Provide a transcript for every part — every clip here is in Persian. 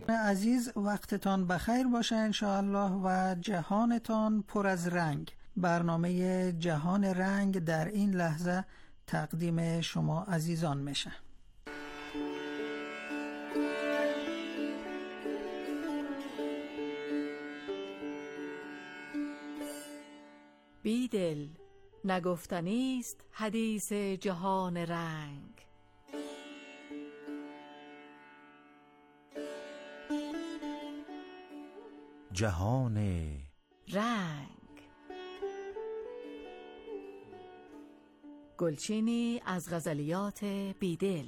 عزیز وقتتان بخیر باشه انشاءالله و جهانتان پر از رنگ. برنامه جهان رنگ در این لحظه تقدیم شما عزیزان میشه. بیدل نگفتنیست حدیث جهان رنگ. جهان رنگ. گلچینی از غزلیات بیدل.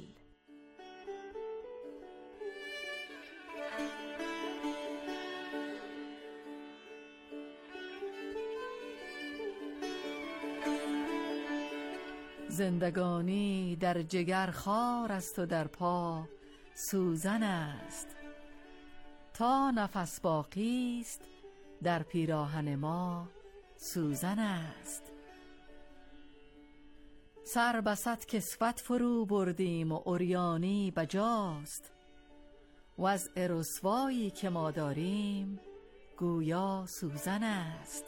زندگانی در جگر خار است و در پا سوزن است. تا نفس باقی است در پیراهن ما سوزن است. سر بسط کسوت فرو بردیم و عریانی بجاست. وضع رسوایی که ما داریم گویا سوزن است.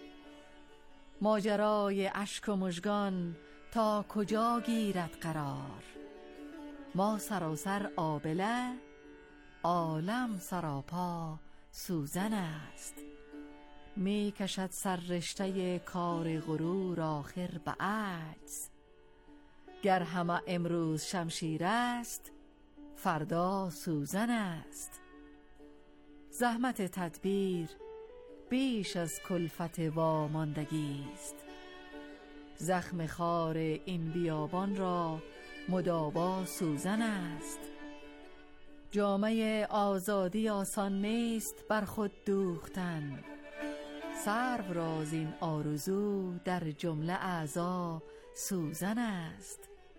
ماجرای اشک و مژگان تا کجا گیرد قرار؟ ما سراسر آبله، عالم سراپا سوزن است. می کشد سر رشته کار غرور آخر به عجز. گر همه امروز شمشیر است فردا سوزن است. زحمت تدبیر بیش از کلفت واماندگی است. زخم خار این بیابان را مداوا سوزن است. جامه آزادی آسان نیست بر خود دوختن. سرو را زین آرزو در جمله اعضا سوزن است.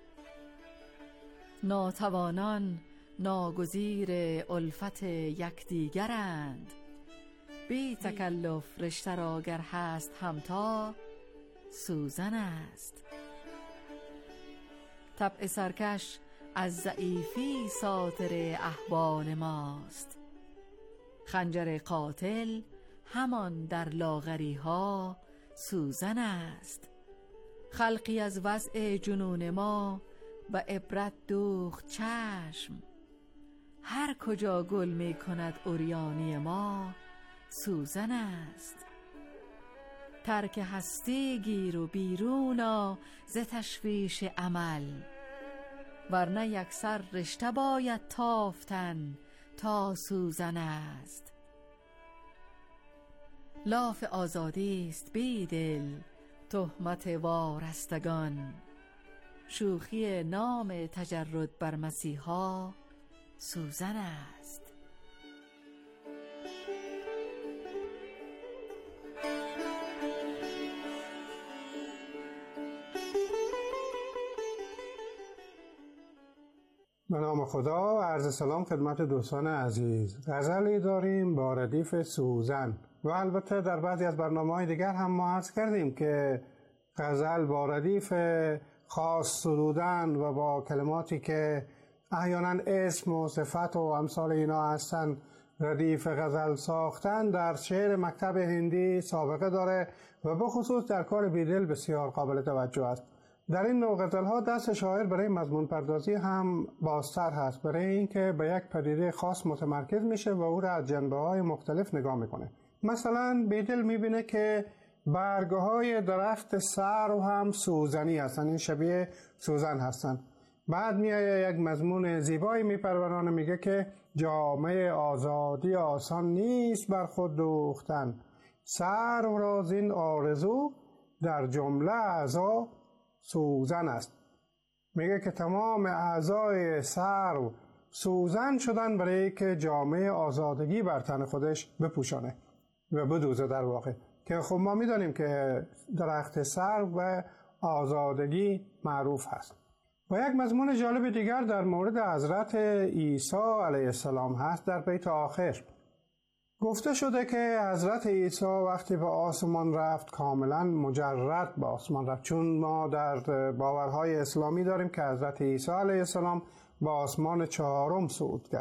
ناتوانان ناگزیر الفت یکدیگرند. بی تکلف رشته را گر هست همتا سوزن است. طبع سرکش از ضعیفی ساتر احوال ماست. خنجر قاتل همان در لاغری ها سوزن است. خلقی از وضع جنون ما به عبرت دوخت چشم. هر کجا گل می کند عریانی ما سوزن است. ترک هستی گیر و بیرونا ز تشویش عمل. ورنه یک سر رشته باید تافتن تا سوزن است. لاف آزادی است بیدل تهمت وارستگان. شوخی نام تجرد بر مسیحا سوزن است. به نام خدا و عرض سلام خدمت دوستان عزیز. غزلی داریم با ردیف سوزن و البته در بعضی از برنامه‌های دیگر هم ما عرض کردیم که غزل با ردیف خاص سرودن و با کلماتی که احیانا اسم و صفت و امثال اینا هستن ردیف غزل ساختن در شعر مکتب هندی سابقه داره و به خصوص در کار بیدل بسیار قابل توجه است. در این نوع غزل‌ها دست شاعر برای مضمون پردازی هم بازتر هست، برای اینکه به یک پدیده خاص متمرکز میشه و او را از جنبه‌های مختلف نگاه میکنه. مثلا بیدل میبینه که برگ‌های درخت سرو هم سوزنی هستن، این شبیه سوزن هستن. بعد میایه یک مضمون زیبایی میپرورانه، میگه که جامه آزادی آسان نیست بر خود دوختن. سرو را زین آرزو در جمله اعضا سوزن است. میگه که تمام اعضای سرو سوزن شدن برای که جامعه آزادگی بر تن خودش بپوشانه و بدوزه در واقع، که خب ما میدانیم که درخت سرو به آزادگی معروف هست. و یک مضمون جالب دیگر در مورد حضرت عیسی علیه السلام هست. در بیت آخر گفته شده که حضرت عیسی وقتی به آسمان رفت کاملا مجرد به آسمان رفت، چون ما در باورهای اسلامی داریم که حضرت عیسی علیه السلام به آسمان چهارم صعود کرد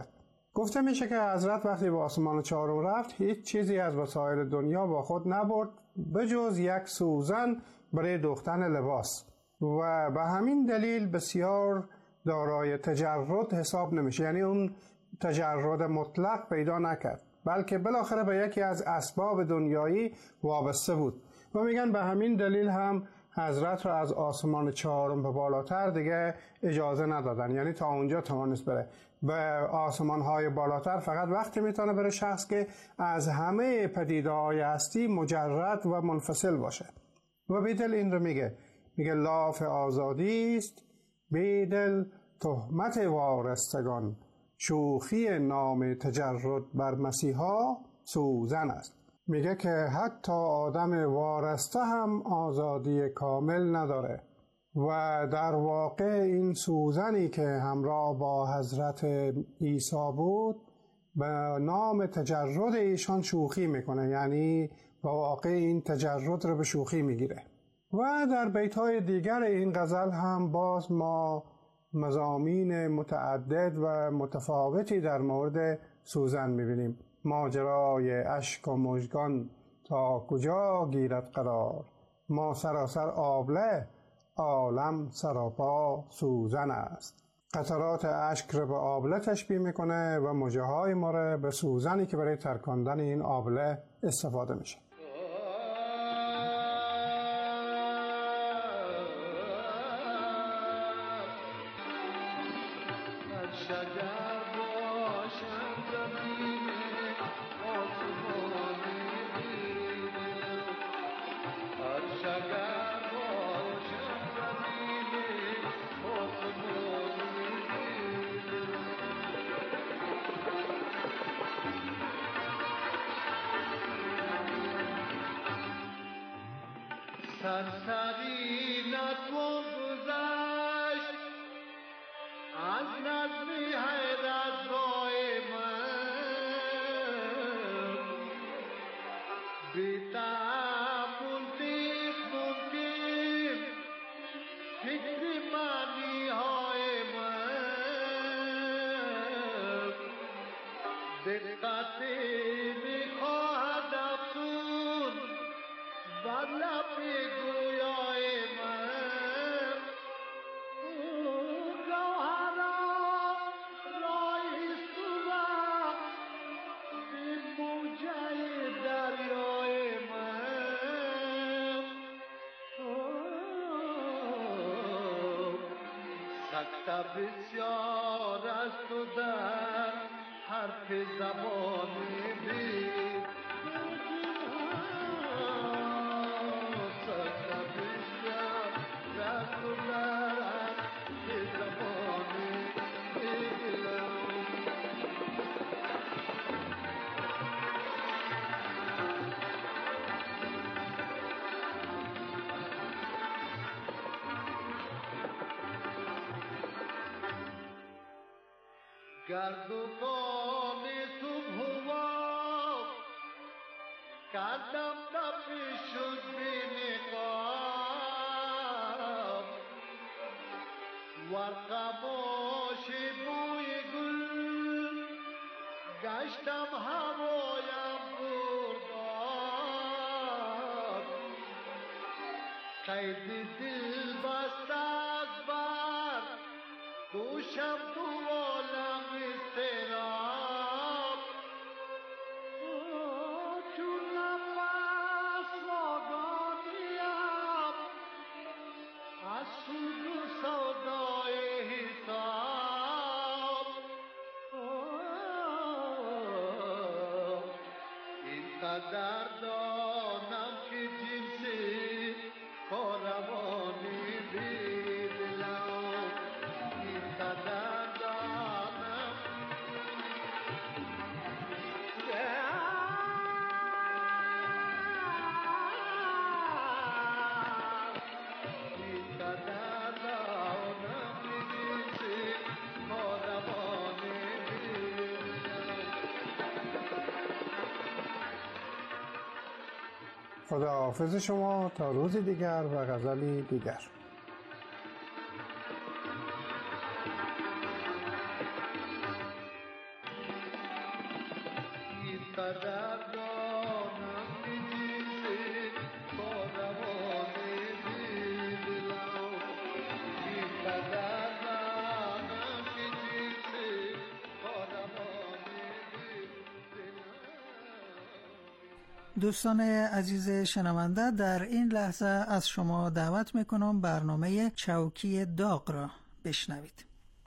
گفته میشه که حضرت وقتی به آسمان چهارم رفت هیچ چیزی از وسایل دنیا با خود نبرد بجز یک سوزن برای دوختن لباس و به همین دلیل بسیار دارای تجرد حساب نمیشه، یعنی اون تجرد مطلق پیدا نکرد، بلکه بالاخره به یکی از اسباب دنیایی وابسته بود و میگن به همین دلیل هم حضرت را از آسمان چهارم به بالاتر دیگه اجازه ندادن، یعنی تا اونجا توانست بره. به آسمان های بالاتر فقط وقتی میتونه بره شخص که از همه پدیده های هستی مجرد و منفصل باشه. و بیدل این رو میگه لاف آزادی است بیدل تهمت وارستگان، شوخی نام تجرد بر مسیحا سوزن است. میگه که حتی آدم وارسته هم آزادی کامل نداره و در واقع این سوزنی که همراه با حضرت عیسی بود به نام تجرد ایشان شوخی میکنه، یعنی با واقع این تجرد رو به شوخی میگیره. و در بیت‌های دیگر این غزل هم باز ما مضامین متعدد و متفاوتی در مورد سوزن میبینیم. ماجرای اشک و مژگان تا کجا گیرد قرار، ما سراسر آبله عالم سراپا سوزن است. قطرات اشک رو به آبله تشبیه میکنه و مژه های ما رو به سوزنی که برای ترکاندن این آبله استفاده میشه. سرسری نتوان گذشت از نظمی حیرت‌های من، بی تأمل نیست ممکن فکر معنی‌های من، دقتی می‌خواهد افزون بر لب گویای من، گوهرا رایست و این موجه دریای من، سکته بسیار است و در حرف زبانی بی گردوان صبح و قدم تپی شد بی نقاب، ورقباش بوی گل گشتم هوایم برداد، قید دل بست از بر دوشم تو عالم استراب، چون نفس آگاهیم از سود و سودای حساب، اینقدر دانم که جنسی کاروانی بیدلم، اینقدر دانم اینقدر دانم که جنسی کاروانی خداحافظ شما تا روز دیگر و غزلی دیگر. اینقدر دانم که چیزی با روان دلم، اینقدر دانم که چیزی با روان دلم. دوستان عزیز شنونده، در این لحظه از شما دعوت میکنم برنامه چوکی داغ را بشنوید.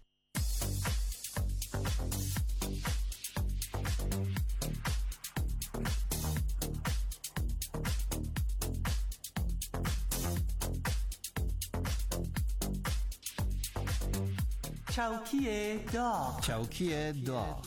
چوکی داغ. چوکی داغ.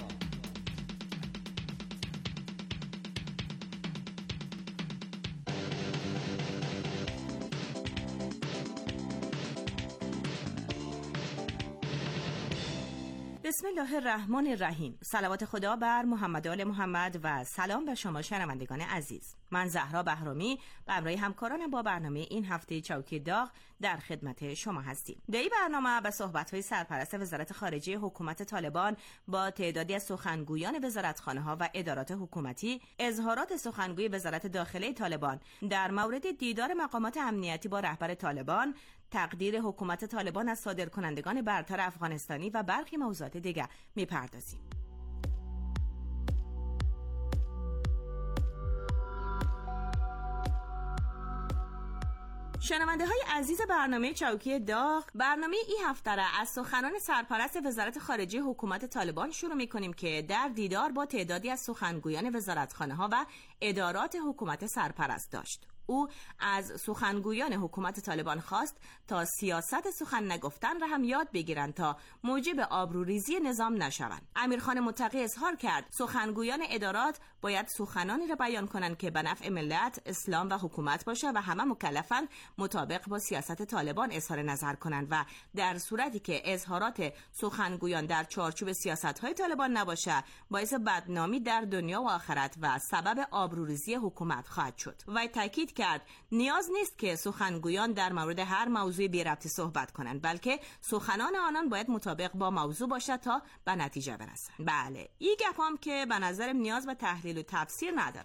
بسم الله الرحمن الرحیم. صلوات خدا بر محمد آل محمد و سلام به شما شنوندگان عزیز. من زهرا بهرامی به همراه همکارانم با برنامه این هفته چوکی داغ در خدمت شما هستیم. در این برنامه به صحبت‌های سرپرست وزارت خارجه حکومت طالبان با تعدادی از سخنگویان وزارتخانه‌ها و ادارات حکومتی، اظهارات سخنگوی وزارت داخله طالبان در مورد دیدار مقامات امنیتی با رهبر طالبان، تقدیر حکومت طالبان از صادرکنندگان برتر افغانستانی و برخی موضوعات دیگر می‌پردازیم. شنونده های عزیز برنامه چوکی داغ، برنامه این هفته را از سخنان سرپرست وزارت خارجه حکومت طالبان شروع می کنیم که در دیدار با تعدادی از سخنگویان وزارتخانه ها و ادارات حکومت سرپرست داشت. او از سخنگویان حکومت طالبان خواست تا سیاست سخن نگفتن را هم یاد بگیرند تا موجب آبروریزی نظام نشوند. امیرخان متقی اظهار کرد سخنگویان ادارات باید سخنانی را بیان کنند که به نفع ملت، اسلام و حکومت باشه و همه مکلفن مطابق با سیاست طالبان اظهار نظر کنند و در صورتی که اظهارات سخنگویان در چارچوب سیاست‌های طالبان نباشه باعث بدنامی در دنیا و آخرت و سبب آبروریزی حکومت خواهد شد. و تاکید کرد نیاز نیست که سخنگویان در مورد هر موضوع بی ربطی صحبت کنند، بلکه سخنان آنان باید مطابق با موضوع باشد تا به نتیجه برسند. بله، این گپام که به نظرم نیاز به تحلیل و تفسیر نداره.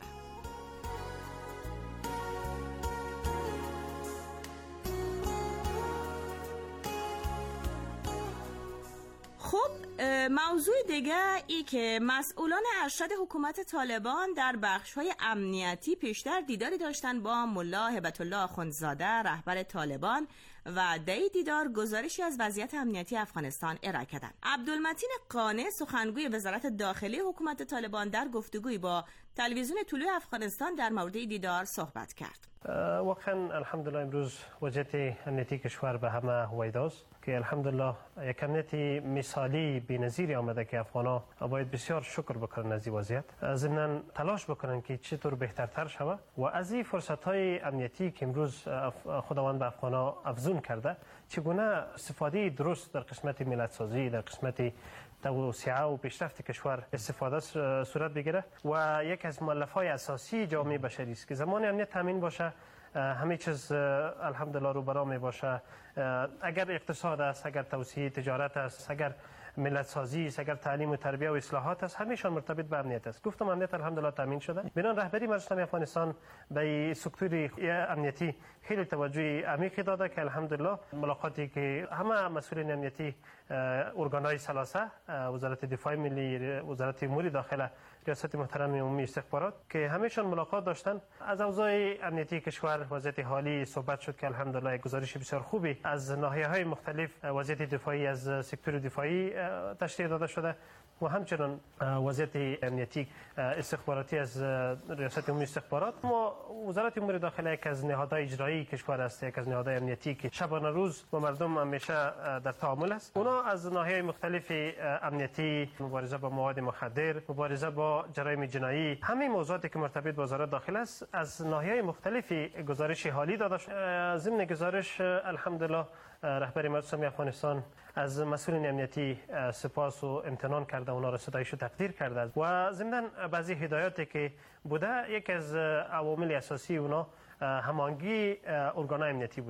موضوع دیگه ای که مسئولان ارشد حکومت طالبان در بخش‌های امنیتی پیشتر دیداری داشتن با ملا هبت الله آخوندزاده رهبر طالبان و در دیدار گزارشی از وضعیت امنیتی افغانستان ارائه کردند. عبدالمتین قانع سخنگوی وزارت داخلی حکومت طالبان در گفتگوی با تلویزیون طلوع افغانستان در مورد دیدار صحبت کرد. واقعا الحمدلله امروز وضعیت امنیتی کشور به همه هویداست که الحمدلله یک امنیتی مثالی بی‌نظیری آمده که افغانا باید بسیار شکر بکنن از این وضعیت، ضمناً تلاش بکنن که چطور بهترتر شود و از این فرصت‌های امنیتی که امروز خداوند به افغانا افزون کرده چگونه استفاده درست در قسمت ملت‌سازی، در قسمت توسعه و پیشرفت کشور استفاده صورت بگیره و یک از مؤلفه‌های اساسی جامعه بشری است که زمان امنیت تامین باشه همه چیز الحمدلله رو برا می باشه. اگر اقتصاد است، اگر توسعه تجارت است، اگر ملت سازی است، اگر تعلیم و تربیه و اصلاحات است، همیشان مرتبط به امنیت است. گفتم امنیت الحمدلله تامین شده. بنان رهبری مجلس اسلامی افغانستان به سکتور امنیتی خیلی توجه عمیقی داده که الحمدلله ملاقاتی که همه مسئولین امنیتی ارگان‌های ثلاثه، وزارت دفاع ملی، وزارت امور داخله، ریاست محترم عمومی استخبارات که همیشان ملاقات داشتن از اوضاع امنیتی کشور، وضعیت حالی صحبت شد که الحمدلله گزارش بسیار خوبی از ناحیه‌های مختلف وضعیت دفاعی از سکتور دفاعی تشریح داده شده و همچنین وضعیت امنیتی استخباراتی از ریاست عمومی استخبارات. ما وزارت امور داخله یک از نهادهای اجرایی کشور است، یک از نهادهای امنیتی که شبانه روز با مردم همیشه در تعامل است. اونا از ناحیه‌های مختلف امنیتی، مبارزه با مواد مخدر، مبارزه با جرایم جنایی، همه موضوعاتی که مرتبط با وزارت داخله است از ناحیه‌های مختلف گزارش حالی داده شده. ضمن گزارش الحمدلله رهبر مجلس اسلامی افغانستان از مسئولین امنیتی سپاس و امتنان کرده، اونا را ستایش و تقدیر کرده و ضمن بعضی هدایاتی که بوده یک از عوامل اساسی اونا هماهنگی ارگان‌های امنیتی بوده.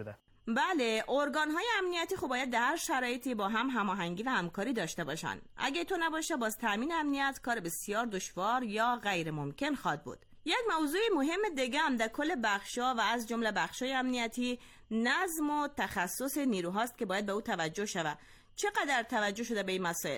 بله، ارگان‌های امنیتی خب باید در هر شرایطی با هم هماهنگی و همکاری داشته باشن. اگه تو نباشه باز تامین امنیت کار بسیار دشوار یا غیر ممکن خواهد بود. یک موضوع مهم دیگه هم در کل بخشا و از جمله بخشای امنیتی نظم و تخصص نیروهاست که باید به او توجه شود. چقدر توجه شده به این مسائل؟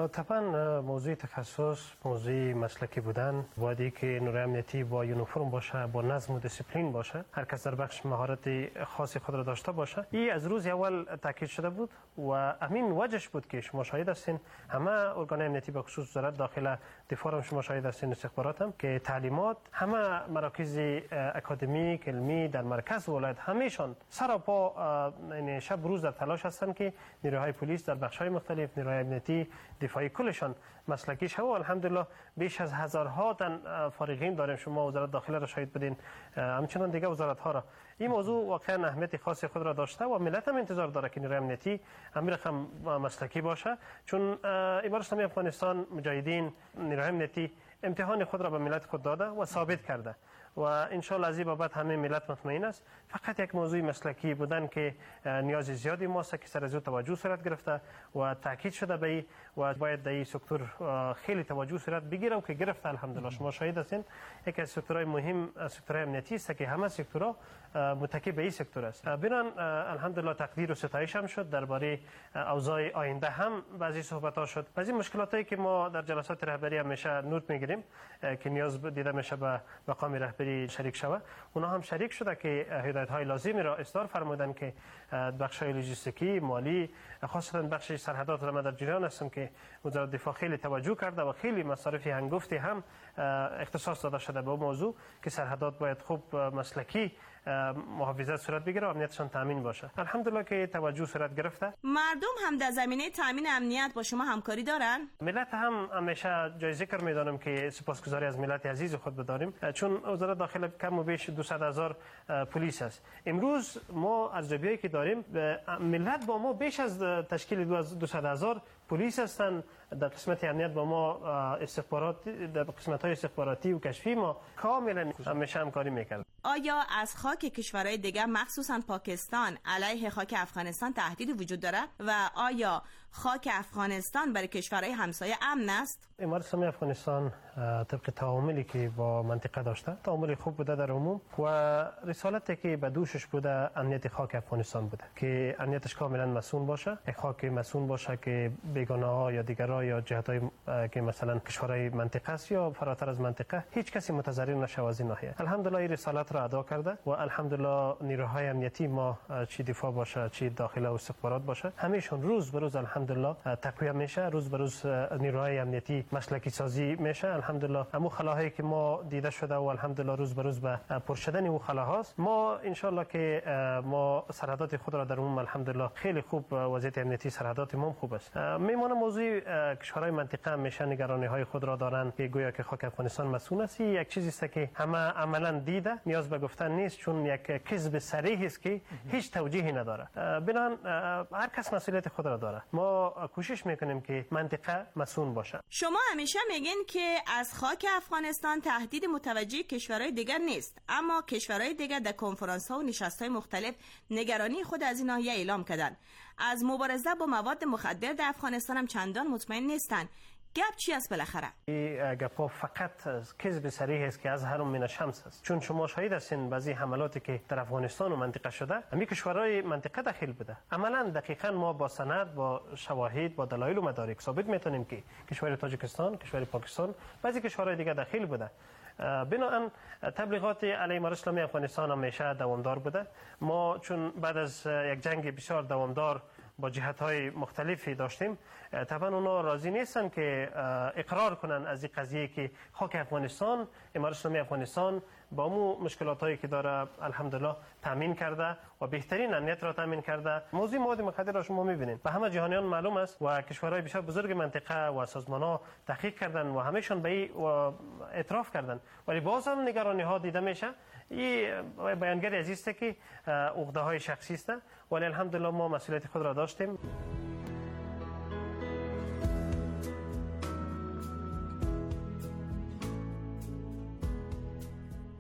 طبعا موضوع تخصص، موضوع مسلکی بودن، باید که نیروی امنیتی با یونیفرم باشه، با نظم و دیسیپلین باشه، هر کس در بخش مهارت خاصی خود را داشته باشه. این از روز اول تاکید شده بود و همین وجهش بود که شما شاهد هستین همه ارگان امنیتی به خصوص وزارت داخله، دفاع هم شما شاهد هستین، استخبارات هم که تعلیمات همه مراکز اکادمیک علمی در مرکز ولایت همیشان سر و پا یعنی شب روز در تلاش هستند که نیروهای پلیس در بخش‌های مختلف، نیروهای امنیتی دفاعی کلشان مسلکی شود. الحمدلله بیش از هزارها تن فارغین داریم. شما وزارت داخله را شاهد بدین، همچنان دیگه وزارت ها را. این موضوع واقعا اهمیت خاصی خود را داشته و ملت هم انتظار داره که نیروی امنیتی همین رقم مسلکی باشه، چون امارات اسلامی افغانستان مجاهدین نیروی امنیتی امتحان خود را به ملت خود داده و ثابت کرده و ان شاء الله از این بابت همه ملت مطمئن است. فقط یک موضوع مسلکی بودن که نیاز زیادی ماست که سر از او توجه صورت گرفته و تاکید شده به این و باید در این سکتور خیلی توجه صورت بگیره و که گرفته. الحمدلله شما شاهد هستین یکی از سکتورهای مهم سکتور امنیتی است که همه سکتورها متکی به این سکتور است. بنان الحمدلله تقدیر و ستایش هم شد، درباره اوضاع آینده هم بعضی صحبت ها شد. بعضی مشکلاتی که ما در جلسات رهبری همیشه نوت میگیریم که نیاز دیده میشه به مقام رهبری شریک شود، اونا هم شریک شده که هدایت های لازمی را اصدار فرمودن که بخش های لوجستیکی، مالی، خاصتا بخش سرحدات را در جریان هستم که وزارت دفاع خیلی توجه کرده و خیلی مصارف هنگفتی هم اختصاص داده شده به موضوع که سرحدات باید خوب مسلکی محافظت صورت بگیره و امنیتشان تامین باشه. الحمدلله که توجه صورت گرفته. مردم هم در زمینه تامین امنیت با شما همکاری دارن؟ ملت هم همیشه جای ذکر میدانم که سپاسگزاری از ملت عزیز خود بداریم، چون وزارت داخله کم و بیش 200,000 پلیس است. امروز ما ارزیابیایی که داریم ملت با ما بیش از تشکیل 200,000 پلیس هستند. در قسمت امنیت با ما استخبارات، در قسمت‌های استخباراتی و کشفی ما کاملا همیشه همکاری می‌کرد. آیا از خاک کشورهای دیگر مخصوصا پاکستان علیه خاک افغانستان تهدیدی وجود داره و آیا خاک افغانستان برای کشورهای همسایه امن است؟ امارات اسلامی افغانستان طبق تعاملی که با منطقه داشته تعامل خوب بوده در عموم و رسالتی که به دوشش بوده امنیت خاک افغانستان بوده که امنیتش کاملا مسئول باشه، خاک مسئول باشه که بیگانه ها یا دیگرها یا جهت‌های که مثلا کشورهای منطقه است یا فراتر از منطقه هیچ کسی متضرر نشه از این ناحیه. الحمدلله این رسالت را ادا کرده و الحمدلله نیروهای امنیتی ما چی دفاع باشه چی داخله و استخبارات باشه همیشون روز به روز الحمدلله تقویت میشه، روز به روز نیروهای امنیتی مسلکی سازی میشه. الحمدلله همون خلاهایی که ما دیده شده و الحمدلله روز به روز به پر شدن اون خلاهاست. ما ان شاء الله که ما سرحدات خود را در عموم الحمدلله خیلی خوب وضعیت امنیتی سرحدات ما خوب است. میمونه موضوع کشورهای منطقه همیشه نگرانی‌های خود را دارند که گویا که خاک افغانستان مسئول است. یک چیزی است که همه عملاً دیده، نیاز به گفتن نیست، چون یک کذب صریح است که هیچ توجیهی نداره. بنان هر کس مسئولیت خود را داره. ما کوشش میکنیم که منطقه مسئول باشه. شما همیشه میگین که از خاک افغانستان تهدید متوجه کشورهای دیگر نیست، اما کشورهای دیگر در کنفرانس‌ها و نشست‌های مختلف نگرانی خود از این ناحیه اعلام کردند. از مبارزه با مواد مخدر در افغانستان هم چندان مطمئن نیستند. گپ چی است بالاخره؟ این گپا فقط کذب صریح است که از هرم من الشمس است، چون شما شاهد هستین بعضی حملاتی که در افغانستان و منطقه شده همین کشورهای منطقه داخل بوده. عملا دقیقاً ما با سند، با شواهد، با دلایل و مدارک ثابت میتونیم که کشور تاجیکستان، کشور پاکستان، بعضی کشورهای دیگه داخل بوده. بنابراین تبلیغات علیه امارات اسلامی افغانستان همیشه دوامدار بوده. ما چون بعد از یک جنگ بسیار دوامدار با جهت‌های مختلفی داشتیم، طبعا اونا راضی نیستن که اقرار کنن از این قضیه که خاک افغانستان، امارات اسلامی افغانستان با مو مشکلاتایی که داره الحمدلله تامین کرده و بهترین امنیت را تامین کرده. موضوع مواد مخدر را شما می‌بینید و همه جهانیان معلوم است و کشورهای بسیار بزرگ منطقه و سازمان‌ها تحقیق کردن و همه‌شون به این اعتراف کردن، ولی باز هم نگرانی‌ها دیده میشه. این بیانگری عزیز است که عقده‌های شخصی است، ولی الحمدلله ما مسئولیت خود را داشتیم.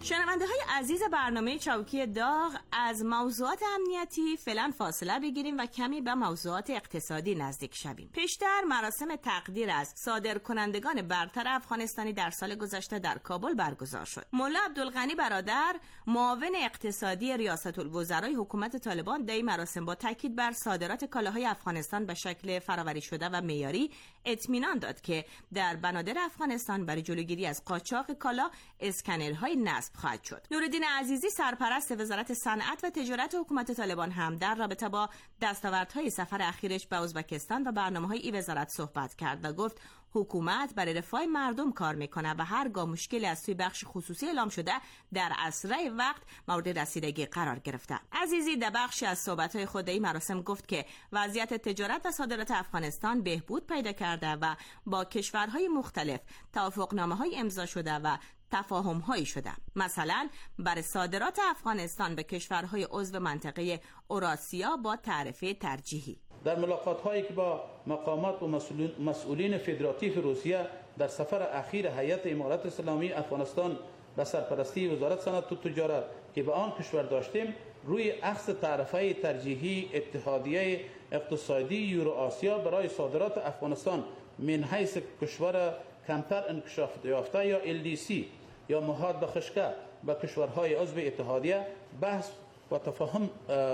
شنونده های عزیز برنامه چوکی داغ، از موضوعات امنیتی فعلا فاصله بگیریم و کمی به موضوعات اقتصادی نزدیک شویم. پیشتر مراسم تقدیر از صادرکنندگان برتر افغانستانی در سال گذشته در کابل برگزار شد. مولا عبدالغنی برادر، معاون اقتصادی ریاست الوزرای حکومت طالبان، در این مراسم با تاکید بر صادرات کالاهای افغانستان به شکل فرآوری شده و معیاری اطمینان داد که در بنادر افغانستان برای جلوگیری از قاچاق کالا اسکنرهای نصب خواهد شد. نورالدین عزیزی، سرپرست وزارت صنعت و تجارت حکومت طالبان، هم در رابطه با دستاوردهای سفر اخیرش به ازبکستان و برنامه‌های این وزارت صحبت کرد و گفت حکومت برای رفاه مردم کار میکنه و هرگاه مشکلی از سوی بخش خصوصی اعلام شده در اسرع وقت مورد رسیدگی قرار گرفته. عزیزی در بخشی از صحبت‌های خود این مراسم گفت که وضعیت تجارت و صادرات افغانستان بهبود پیدا کرده و با کشورهای مختلف توافقنامه‌های امضا شده و تفاهم‌هایی شده. مثلا برای صادرات افغانستان به کشورهای عضو منطقه اوراسیا با تعرفه ترجیحی. در ملاقات‌هایی که با مقامات و مسئولین فدراتیو روسیه در سفر اخیر هیئت امارات اسلامی افغانستان به سرپرستی وزارت صنعت و تجارت که به آن کشور داشتیم، روی اخذ تعرفه ترجیحی اتحادیه اقتصادی یورو-آسیا برای صادرات افغانستان من حیث کشور کمتر انکشاف یافته یا LDC یا مهاد به خشکه به کشورهای عضو اتحادیه بحث و تفاهم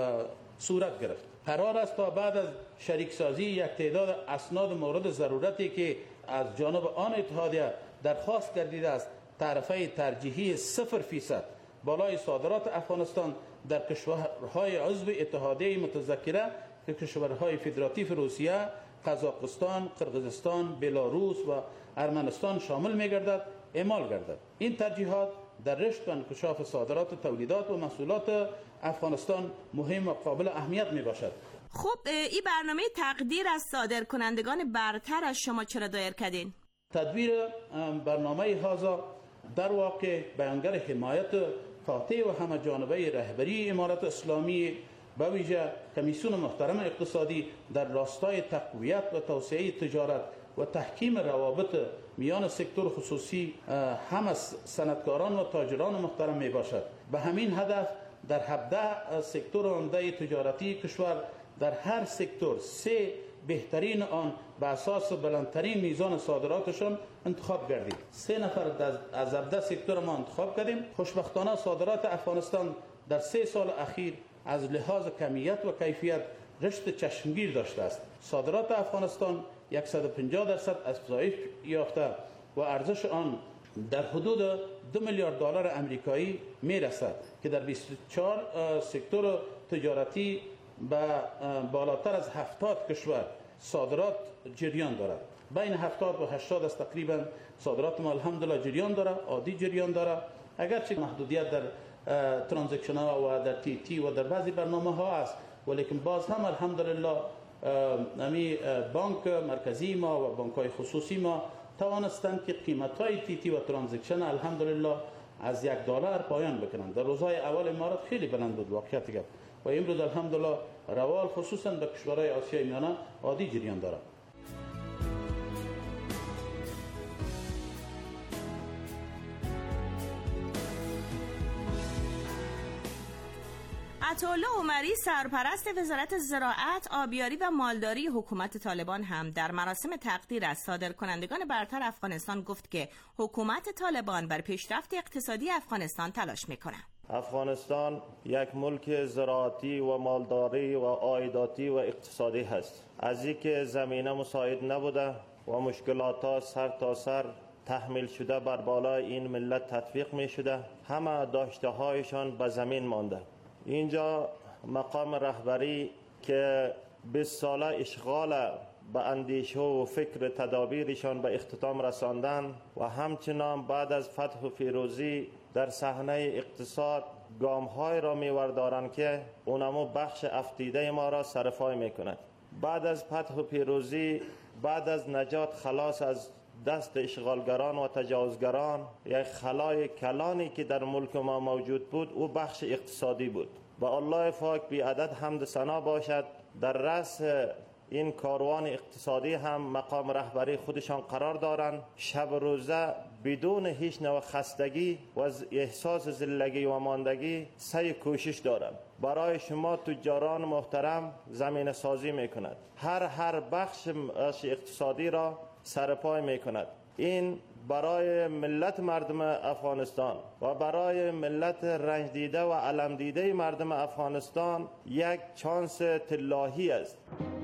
صورت گرفت. قرار است تا بعد از شریکسازی یک تعداد اسناد مورد ضرورتی که از جانب آن اتحادیه درخواست گردیده است، تعرفه ترجیحی 0% بالای صادرات افغانستان در کشورهای عضو اتحادیه متذکره که کشورهای فدراتیو روسیه، قزاقستان، قرقیزستان، بلاروس و ارمنستان شامل می‌گردد اعمال گردد. این ترجیحات در رشد و انکشاف صادرات و تولیدات و محصولات افغانستان مهم و قابل اهمیت می باشد. خب این برنامه تقدیر از صادرکنندگان برتر از شما چرا دایر کردین؟ تدبیر برنامه هازا در واقع بیانگر حمایت قاطع و همه جانبه رهبری امارت اسلامی به ویژه کمیسیون محترم اقتصادی در راستای تقویت و توسعه تجارت و تحکیم روابط میان سکتور خصوصی هم از صنعتکاران و تاجران محترم می باشد. به همین هدف در 17 سکتور عمده تجارتی کشور در هر سکتور 3 بهترین آن به اساس بلندترین میزان صادراتشان انتخاب گردید. 3 نفر از 17 سکتور ما انتخاب کردیم. خوشبختانه صادرات افغانستان در 3 سال اخیر از لحاظ کمیت و کیفیت رشد چشمگیر داشته است. صادرات افغانستان 150% افزایش یافته و ارزش آن در حدود 2 میلیارد دلار آمریکایی می رسد که در 24 سکتور تجارتی به بالاتر از 70 کشور صادرات جریان دارد. بین 70 و 80 است تقریبا صادرات ما الحمدلله جریان داره، عادی جریان داره، اگرچه محدودیت در ترانزکشن ها و در تی و در بعضی برنامه ها است، ولیکن باز هم الحمدلله امی بانک مرکزی ما و بانک های خصوصی ما توانستند که قیمت های تی و ترانزکشن الحمدلله از $1 پایان بکنند. در روزهای اول امارات خیلی بلند بود واقعیت گفت و امروز الحمدلله روال خصوصا به کشورهای آسیای میانه عادی جریان دارد. عطاالله عمری، سرپرست وزارت زراعت، آبیاری و مالداری حکومت طالبان، هم در مراسم تقدیر از صادرکنندگان برتر افغانستان گفت که حکومت طالبان بر پیشرفت اقتصادی افغانستان تلاش میکنه. افغانستان یک ملک زراعتی و مالداری و عایداتی و اقتصادی هست. از اینکه زمینه مساعد نبوده و مشکلات سر تا سر تحمیل شده بر بالای این ملت تطبیق می شده، همه داشته هایشان به زمین مانده. اینجا مقام رهبری که 20 ساله اشغال به اندیشه و فکر تدابیرشان به اختتام رساندن و همچنان بعد از فتح و پیروزی در صحنه اقتصاد گام‌های را می‌وردارند که اونمو بخش افتیده ما را سرپای می‌کند. بعد از فتح و پیروزی، بعد از نجات خلاص از دست اشغالگران و تجاوزگران، یک خلای کلانی که در ملک ما موجود بود او بخش اقتصادی بود. با الله پاک بی عدد حمد ثنا باشد، در رأس این کاروان اقتصادی هم مقام رهبری خودشان قرار دارند. شب و روزه بدون هیچ نوع خستگی و احساس ذلگی و ماندگی سعی کوشش دارند. برای شما تجاران محترم زمین سازی میکند. هر بخش اقتصادی را سرپای میکند. این برای ملت مردم افغانستان و برای ملت رنج دیده و الم دیده مردم افغانستان یک چانس طلایی است.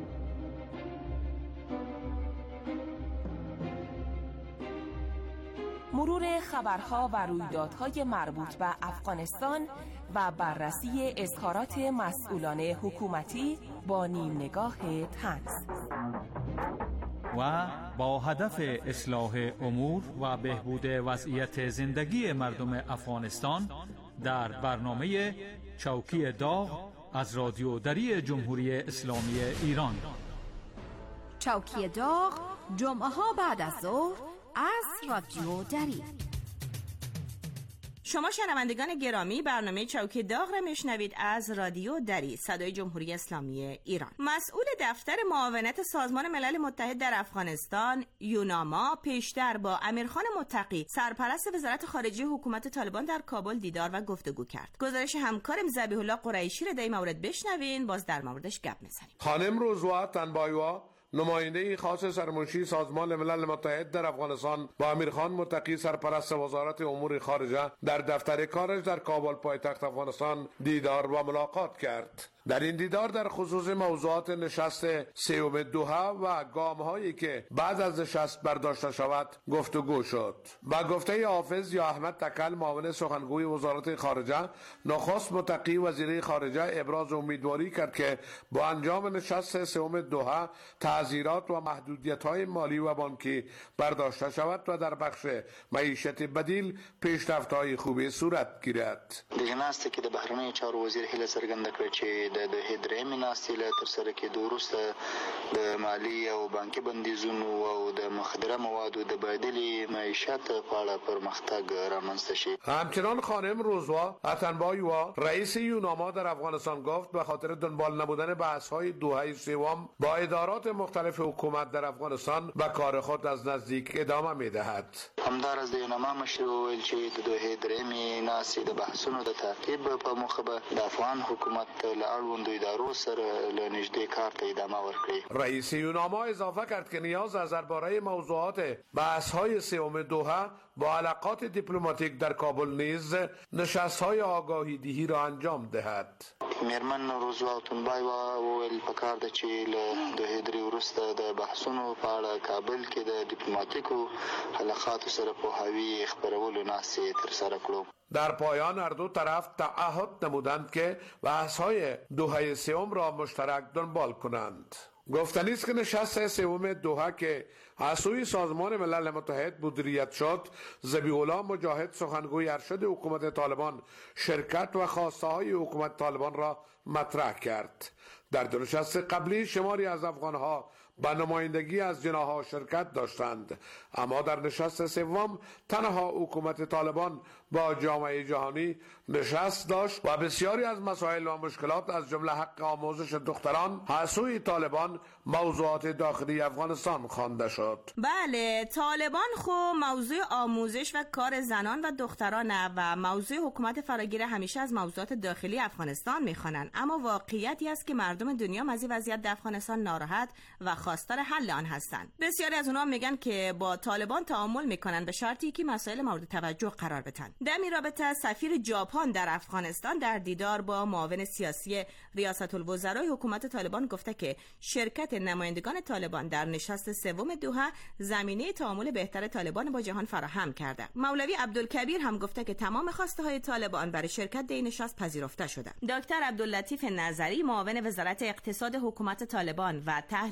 مرور خبرها و رویدادهای مربوط به افغانستان و بررسی اظهارات مسئولان حکومتی با نیم نگاه طنز و با هدف اصلاح امور و بهبود وضعیت زندگی مردم افغانستان در برنامه چوکی داغ از رادیو دری جمهوری اسلامی ایران. چوکی داغ جمعه ها بعد از ظهر از رادیو دری. شما شنوندگان گرامی برنامه چوکی داغ را میشنوید از رادیو دری صدای جمهوری اسلامی ایران. مسئول دفتر معاونت سازمان ملل متحد در افغانستان یوناما پیشتر با امیرخان متقی سرپرست وزارت خارجه حکومت طالبان در کابل دیدار و گفتگو کرد. گزارش همکارم ذبیح الله قریشی را در این مورد بشنوین، باز در موردش گپ میزنیم. خانم روزوا تنبایوا نماینده خاص سرمنشی سازمان ملل متحد در افغانستان با امیرخان متقی سرپرست وزارت امور خارجه در دفتر کارش در کابل پایتخت افغانستان دیدار و ملاقات کرد. در این دیدار در خصوص موضوعات نشست سوم دوحه و گام‌هایی که بعد از نشست برداشته شود گفتگو شد. با گفته حافظ یا احمد تکل معاون سخنگوی وزارت خارجه، نخست متقی وزیر خارجه ابراز امیدواری کرد که با انجام نشست سوم دوحه تعزیرات و محدودیت‌های مالی و بانکی برداشته شود و در بخش معیشت بدیل پیشرفت‌های خوبی صورت گیرد. دیگه ناسته که د بهرنیو چارو وزیر هیله څرګنده کړه چې د هدرېمې ناستې له ترسره کېدو وروسته د مالي او بانکي بندیزونو او د مخدره موادو د بایدلي معیشت په اړه پرمختګ رامنځته شي. همچنان خانم روزوا اتنبایوا رئیس یوناما در افغانستان گفت به خاطر دنبال نبودن بحث‌های دوحه سوم با ادارات مختلف حکومت در افغانستان و کار خود از نزدیک ادامه می‌دهد. همدارس د یوناما مشر وویل چې د دوحې درېمې ناستې د بحثونو د تعقیب په موخه به د افغان حکومت له اړوندو ادارو سره له نږدې کار ته ادامه ورکړي. رئیس یوناما اضافه کرد که نیاز است درباره موضوعات بحث‌های سوم دوحه با علاقات دیپلماتیک در کابل نیز نشست‌های آگاهی دهی را انجام دهد. میرمن روزوا تنبایوا وویل پکار ده چې له دوحې درې وروسته د بحثونو په اړه کابل کې د دیپلماتیکو حلقاتو سره پوهاوی خپرولو ناستې ترسره کړو. در پایان هر دو طرف تعهد نمودند که بحث‌های دوحه سوم را مشترک دنبال کنند. گفتنی است که نشست سوم دوحه که از سوی سازمان ملل متحد مدیریت شد، ذبیح الله مجاهد سخنگوی ارشد حکومت طالبان شرکت و خواسته های حکومت طالبان را مطرح کرد. در دو نشست قبلی شماری از افغانها با نمایندگی از جناح‌ها شرکت داشتند، اما در نشست سوم تنها حکومت طالبان با جامعه جهانی نشست داشت و بسیاری از مسائل و مشکلات از جمله حق آموزش دختران از سوی طالبان موضوعات داخلی افغانستان خوانده شد. بله، طالبان خو موضوع آموزش و کار زنان و دختران و موضوع حکومت فراگیر همیشه از موضوعات داخلی افغانستان میخوانند، اما واقعیتی است که مردم دنیا از این وضعیت در افغانستان ناراحت و خواستار حل آن هستند. بسیاری از اونها میگن که با طالبان تعامل میکنن به شرطی که مسائل مورد توجه قرار بدن. در این رابطه سفیر ژاپن در افغانستان در دیدار با معاون سیاسی ریاست الوزرای حکومت طالبان گفته که شرکت نمایندگان طالبان در نشست سوم دوحه زمینه تعامل بهتر طالبان با جهان فراهم کرده. مولوی عبدالکبیر هم گفته که تمام خواسته های طالبان برای شرکت در این نشست پذیرفته شده. دکتر عبداللطیف نظری معاون وزارت اقتصاد حکومت طالبان و تحلیلگر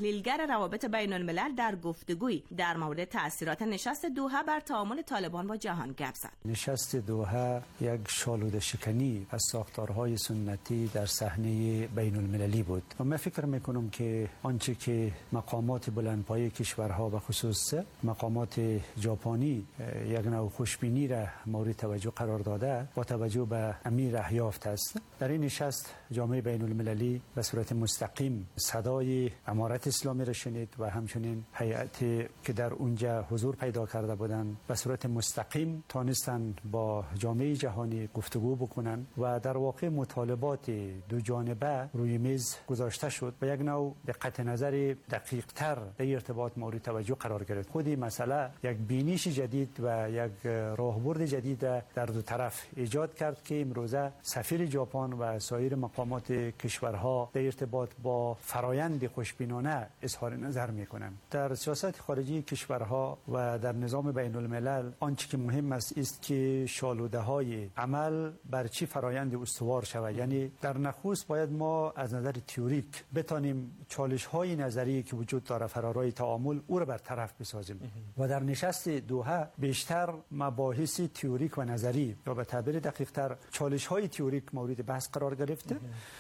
روابط بین الملل در گفتگوی در مورد تأثیرات نشست دوحه بر تعامل طالبان با جهان گپ زد. نشست دوحه یک شالوده شکنی از ساختارهای سنتی در صحنه بین المللی بود و من فکر میکنم که آنچه که مقامات بلندپایه کشورها و خصوص مقامات ژاپنی یک نوع خوشبینی را مورد توجه قرار داده با توجه به امیر اهیافت است. در این نشست جامعه بین المللی به صورت مستقیم صدای امارت اسلامی را شنید و همچنین هیئتی که در اونجا حضور پیدا کرده بودند به صورت مستقیم تانستن با جامعه جهانی گفتگو بکنن و در واقع مطالبات دو جانبه روی میز گذاشته شد و یک نوع دقت نظر دقیق تر در ارتباط مورد توجه قرار گرفت. خودی مسئله یک بینش جدید و یک راهبرد جدید در دو طرف ایجاد کرد که امروزه سفیر ژاپن و سایر مقامات کشورها در ارتباط با فرایند خوشبینانه اظهار نظر میکنند. در سیاست خارجی کشورها و در نظام بین الملل آنچه که مهم است که شالوده های عمل بر چی فرایند استوار شود. یعنی در نخست باید ما از نظر تئوریک بتانیم چالش های نظری که وجود داره فرارای تعامل او را برطرف بسازیم و در نشست دوحه بیشتر مباحث تئوریک و نظری یا به تعبیر دقیق تر چالش های تئوریک مورد بحث قرار گرفته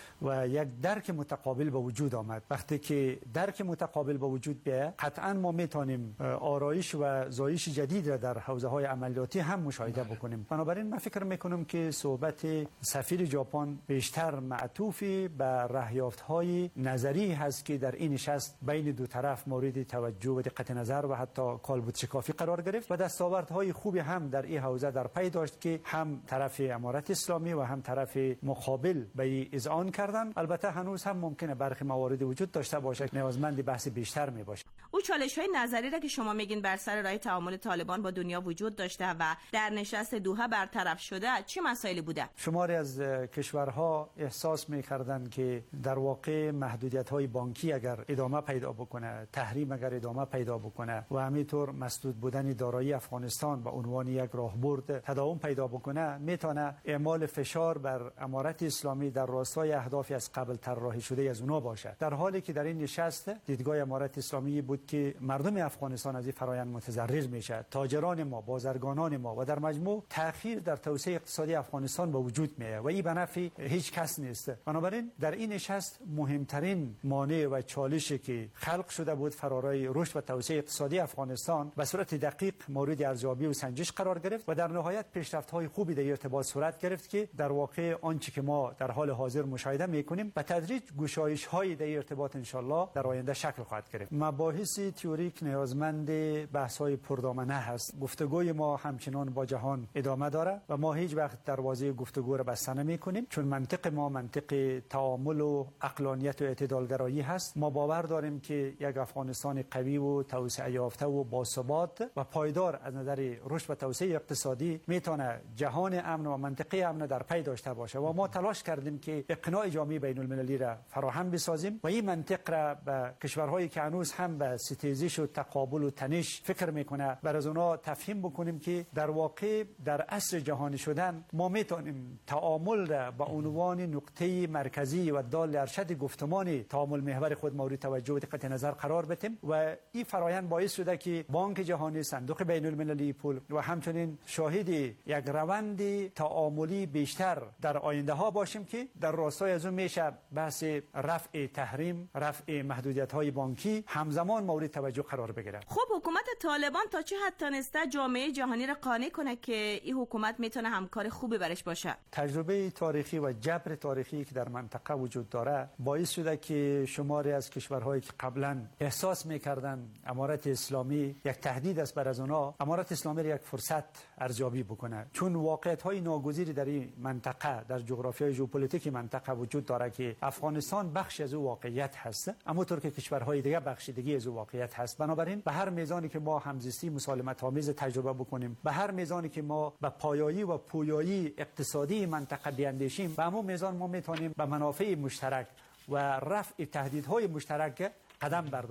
و یک درک متقابل به وجود آمد. وقتی که درک متقابل به وجود بیاید قطعا ما میتونیم آرایش و زایش جدید را در حوزه های عملیاتی هم مشاهده بکنیم. بنابراین من فکر میکنم که صحبت سفیر ژاپن بیشتر معطوف به راهیافت های نظری هست که در این نشست بین دو طرف مورد توجه و دقت نظر و حتی کالبد شکافی قرار گرفت و دستاوردهای خوبی هم در این حوزه در پی داشت که هم طرف امارت اسلامی و هم طرف مقابل به اذعان کردن. البته هنوز هم ممکنه برخی موارد وجود داشته باشه نیازمند بحث بیشتر می باشه. او چالش‌های نظری را که شما میگین بر سر راه تعامل طالبان با دنیا وجود داشته و در نشست دوحه برطرف شده چه مسائلی بوده؟ شماری از کشورها احساس می‌کردند که در واقع محدودیت‌های بانکی اگر ادامه پیدا بکنه، تحریم اگر ادامه پیدا بکنه و همینطور مسدود بودن دارایی افغانستان به عنوان یک راهبرد تداوم پیدا بکنه، میتونه اعمال فشار بر امارت اسلامی در راستای اهداف از قبل طراحی شده از اونا باشه. در حالی که در این نشست دیدگاه امارت اسلامی بود که مردم افغانستان از این فرایند متضرر میشه، تاجران ما، بازرگانان ما و در مجموع تأخیر در توسعه اقتصادی افغانستان به وجود میاد و این به نفع هیچ کس نیست. بنابراین در این نشست مهمترین مانع و چالشی که خلق شده بود فرارای رشد و توسعه اقتصادی افغانستان به صورت دقیق مورد ارزیابی و سنجش قرار گرفت و در نهایت پیشرفت‌های خوبی در ارتباط صورت گرفت که در واقع آنچه که ما در حال حاضر مشاهده میکنیم به تدریج گشایش‌های در ارتباط انشالله در آینده شکل خواهد گرفت. مباحث تئوریک نیازمند بحث‌های پردامنه هست. گفتگوی ما همچنان با جهان ادامه داره و ما هیچ وقت دروازه گفتگو را بسته نمی‌کنیم چون منطق ما منطق تعامل و عقلانیت و اعتدالگرایی هست. ما باور داریم که یک افغانستان قوی و توسعه یافته و باثبات و پایدار از نظر رشد و توسعه اقتصادی میتونه جهان امن و منطقه امن در پی داشته باشه و ما تلاش کردیم که اقناع جامعه بین المللی را فراهم بسازیم و این منطق را به کشورهایی که هنوز هم به ستیزش و تقابل و تنش فکر میکنه بر از اونا تفهیم بکنیم که در واقع در عصر جهانی شدن ما میتونیم تعامل را به عنوان نقطه مرکزی و دال ارشد گفتمان تعامل محور خود مورد توجه و دقت نظر قرار بدیم و این فرایند باعث شده که بانک جهانی، صندوق بین المللی پول و همچنین شاهد یک روند تعاملی بیشتر در آینده ها باشیم که در راستای از اون میشه بحث رفع تحریم، رفع محدودیت های بانکی همزمان مورد توجه قرار بگیره. خب حکومت طالبان تا چه حد تونسته جامعه جهانی را قانع کنه که این حکومت میتونه همکار خوبی برش باشه؟ تجربه تاریخی و جبر تاریخی که در منطقه وجود داره باعث شده که شماری از کشورهایی که قبلا احساس میکردن امارت اسلامی یک تهدید است بر از اونها، امارت اسلامی را یک فرصت ارزیابی بکنه چون واقعیت‌های ناگزیری در این منطقه در جغرافیای ژئوپلیتیک منطقه وجود داره که افغانستان بخش از واقعیت هست اما طور که کشورهای دیگه بخشیدگی از واقعیت هست. بنابراین به هر میزانی که ما همزیستی مسالمت آمیز تجربه بکنیم، به هر میزانی که ما به پایایی و پویایی اقتصادی منطقه بیاندیشیم، به همون میزان ما میتونیم به منافع مشترک و رفع تهدیدهای مشترک قدم برداریم.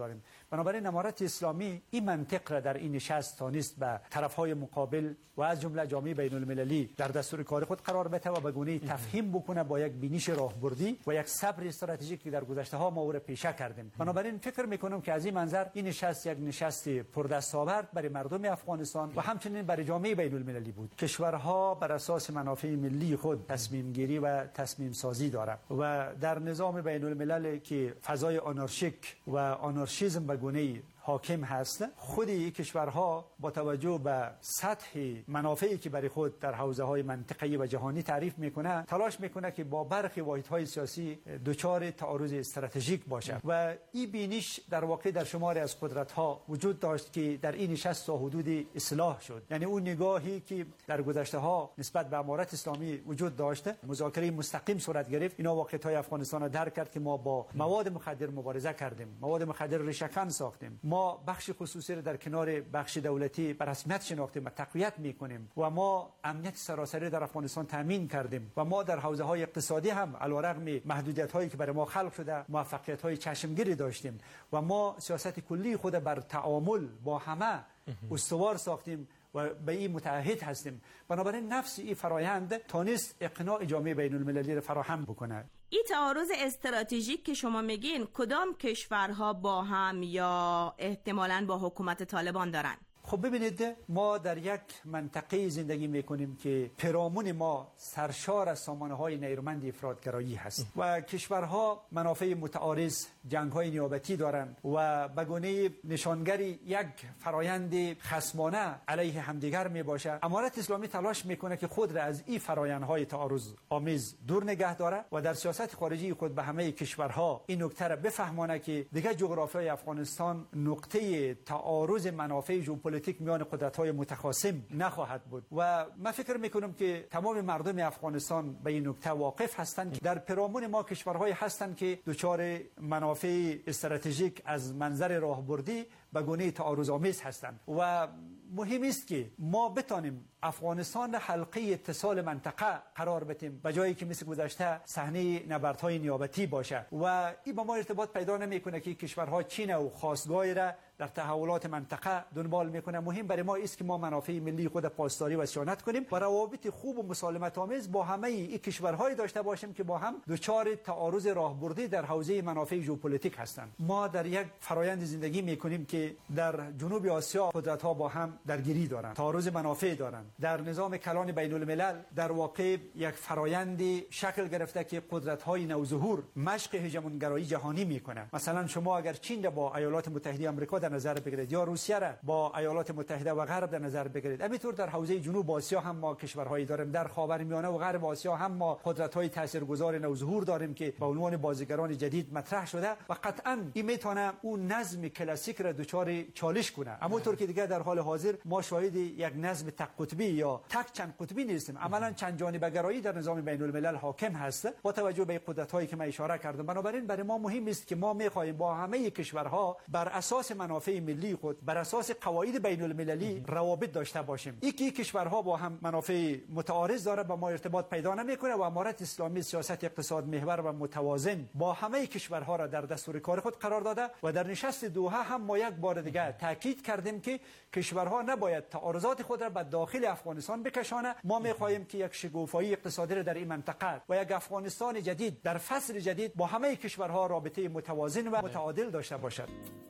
بنابراین امارت اسلامی این منطق را در این نشست تانست به طرفهای مقابل و از جمله جامعه بین المللی در دستور کار خود قرار بده و به گونه تفهیم بکنه با یک بینش راهبردی و یک صبر استراتژیک که در گذشته ها ما او را پیشه کردیم. بنابراین فکر میکنم که از این منظر این نشست یک نشست پردستاورد برای مردم افغانستان و همچنین برای جامعه بین المللی بود. کشورها بر اساس منافع ملی خود تصمیم گیری و تصمیم سازی دارند و در نظام بین الملل که فضای آنارشیک و آنارشیسم به گونه حاکم هست، خود این کشورها با توجه به سطح منافعی که برای خود در حوزه‌های منطقه‌ای و جهانی تعریف میکنه تلاش میکنه که با برخی واحدهای سیاسی دچار تعارض استراتژیک باشه و این بینش در واقع در شماری از قدرت‌ها وجود داشت که در این نشست تا حدود اصلاح شد. یعنی اون نگاهی که در گذشته‌ها نسبت به امارت اسلامی وجود داشته، مذاکره مستقیم صورت گرفت، اینا واقعیت‌های افغانستان را درک کرد که ما با مواد مخدر مبارزه کردیم، مواد مخدر ریشه‌کن ساختیم، ما بخش خصوصی را در کنار بخش دولتی به رسمیت شناختیم و تقویت میکنیم و ما امنیت سراسری در افغانستان تامین کردیم و ما در حوزه‌های اقتصادی هم علیرغم محدودیت‌هایی که برای ما خلق شده موفقیت‌های چشمگیری داشتیم و ما سیاست کلی خود بر تعامل با همه استوار ساختیم و به این متعهد هستیم. بنابراین نفس این فرایند تانست اقناع جامعه بین المللی را فراهم بکنه. این تعارض استراتژیک که شما میگین کدام کشورها با هم یا احتمالاً با حکومت طالبان دارن؟ خب ببینید، ما در یک منطقه زندگی میکنیم که پیرامون ما سرشار از سامانه‌های نیرومند افراطگرایی هست و کشورها منافع متعارض، جنگ‌های نیابتی دارند و به گونه نشانگری یک فرایند خصمانه علیه همدیگر میباشه. امارت اسلامی تلاش میکنه که خود را از این فرایندهای تعارض آمیز دور نگه داره و در سیاست خارجی خود به همه کشورها این نکته را بفهمونه که دیگه جغرافیای افغانستان نقطه تعارض منافع ژئوپلیتیک میان قدرت‌های متخاصم نخواهد بود و من فکر میکنم که تمام مردم افغانستان به این نکته واقف هستند که در پیرامون ما کشورهایی هستند که دچار منافع استراتژیک از منظر راهبردی به گونه تعارض آمیز هستند و مهم است که ما بتانیم افغانستان حلقه اتصال منطقه قرار بدیم به جایی که مثل گذشته صحنه نبردهای نیابتی باشه و این با ما ارتباط پیدا نمیکنه که کشورها چین و خاصگاهی را در تحولات منطقه دنبال میکنه. مهم برای ما است که ما منافع ملی خود پاسداری و صیانت کنیم و روابط خوب و مسالمت آمیز با همه این کشورهای داشته باشیم که با هم دچار تعارض راهبردی در حوزه منافع ژئوپلیتیک هستند. ما در یک فرایند زندگی میکنیم که در جنوب آسیا قدرت‌ها با هم درگیری دارند، تعارض منافع دارند. در نظام کلان بین الملل در واقع یک فرایند شکل گرفته که قدرت‌های نوظهور مشق هژمونگرایی جهانی میکنه. مثلا شما اگر چین را با ایالات متحده آمریکا در نظر بگیرید یا روسیه را با ایالات متحده و غرب در نظر بگیرید، همینطور در حوزه جنوب آسیا هم ما کشورهایی داریم، در خاورمیانه و غرب آسیا هم ما قدرت‌های تاثیرگذار نوظهور داریم که به عنوان بازیگران جدید مطرح شده و قطعاً این میتونه اون نظم کلاسیک را دچار چالش کنه. اما طور که دیگه در حال حاضر ما شاهد یک نظم تک قطبی یا تک چند قطبی نیستیم. عملاً چند جانبه گرایی در نظام بین الملل حاکم هست با توجه به قدرت‌هایی که من اشاره کردم. بنابراین برای ما مهم است که ما می‌خواهیم با همه کشورها بر اساس منافع ملی خود، بر اساس قواعد بین المللی روابط داشته باشیم. این کشورها با هم منافع متعارض داره با ما ارتباط پیدا نمی‌کنه و امارت اسلامی سیاست اقتصاد محور و متوازن با همه کشورها را در دستور کار خود قرار داده و در نشست دوحه هم ما یک بار دیگه تاکید کردیم که کشورها نباید تعارضات خود را به داخل افغانستان بکشانه. ما می‌خواهیم که یک شگوفایی اقتصادی را در این منطقه و یک افغانستان جدید در فصل جدید با همه کشورها رابطه متوازن و متعادل داشته باشد.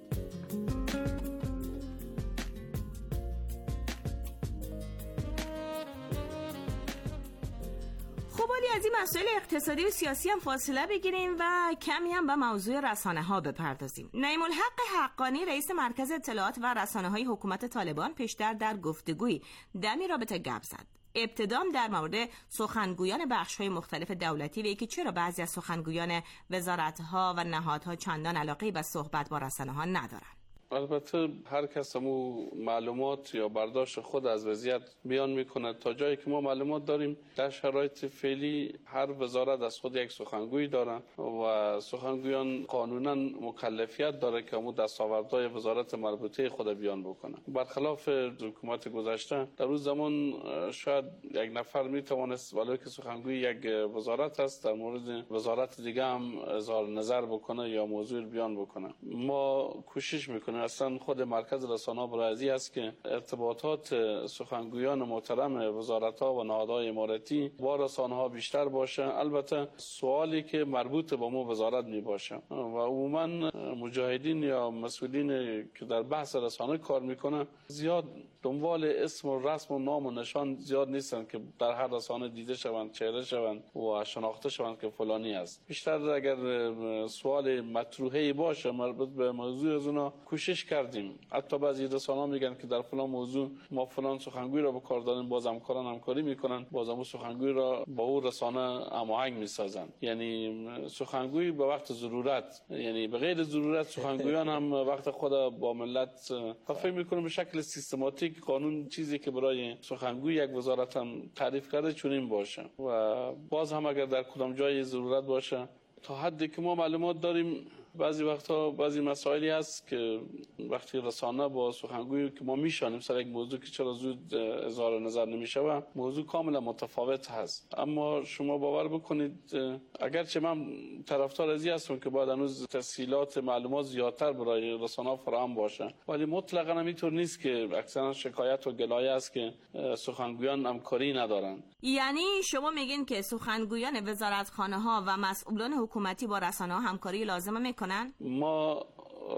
از این مسائل اقتصادی و سیاسی هم فاصله بگیریم و کمی هم به موضوع رسانه ها بپردازیم. نعیم الحق حقانی رئیس مرکز اطلاعات و رسانه های حکومت طالبان پیشتر در گفتگویی دمی رابطه گپ زد. ابتدام در مورد سخنگویان بخش‌های مختلف دولتی و اینکه چرا بعضی از سخنگویان وزارت‌ها و نهادها چندان علاقه به صحبت با رسانه‌ها ندارند. البته هر کس معلومات یا برداشت خود از وضعیت بیان میکنه. تا جایی که ما معلومات داریم در شرایط فعلی هر وزارت از خود یک سخنگوی داره و سخنگویان قانونا مکلفیت داره که دستاوردهای وزارت مربوطه خود بیان بکنه. برخلاف حکومت گذشته در روز زمان شاید یک نفر میتوانست ولی که سخنگوی یک وزارت است در مورد وزارت دیگه هم اظهار نظر بکنه یا موضوع بیان بکنه. ما کوشش میکنیم، اصلا خود مرکز رسانه‌ها برای است که ارتباطات سخنگویان محترم وزارت‌ها و نهادهای امارتی با رسانه‌ها بیشتر باشه. البته سوالی که مربوط به مو وزارت می باشه و عموما مجاهدین یا مسئولین که در بحث رسانه کار میکنه زیاد دنبال اسم و رسم و نام و نشان زیاد نیستن که در هر رسانه دیده شوند، چهره شوند و شناخته شوند که فلانی است. بیشتر اگر سوال مطروحی باشه مربوط به موضوع از اونا کوشش کردیم. حتی بعضی رسانه‌ها میگن که در فلان موضوع ما فلان سخنگوی را به کار داریم، باز همکاران همکاری میکنن، باز هم سخنگوی را با اون رسانه هماهنگ میسازن. یعنی سخنگوی به وقت ضرورت، یعنی به غیر ضرورت سخنگویان هم وقت خود با ملت فکر میکنم به شکل سیستماتیک قانون چیزی که برای سخنگوی یک وزارت هم تعریف کرده چنین باشه و باز هم اگر در کدام جای ضرورت باشه. تا حدی که ما معلومات داریم بعضی وقتا بعضی مسائلی هست که وقتی رسانه با سخنگوی که ما میشانیم سر یک موضوع که چرا زود اظهار نظر نمیشه، موضوع کاملا متفاوت هست. اما شما باور بکنید اگرچه من طرفدار ازی هستم که باید هنوز تسهیلات معلومات زیادتر برای رسانه فراهم باشه، ولی مطلقا اینطور نیست که اکثرا شکایت و گلایه است که سخنگویان همکاری ندارن. یعنی شما میگین که سخنگویان وزارتخانه ها و مسئولان حکومتی با رسانه ها همکاری لازمه میکنن؟ ما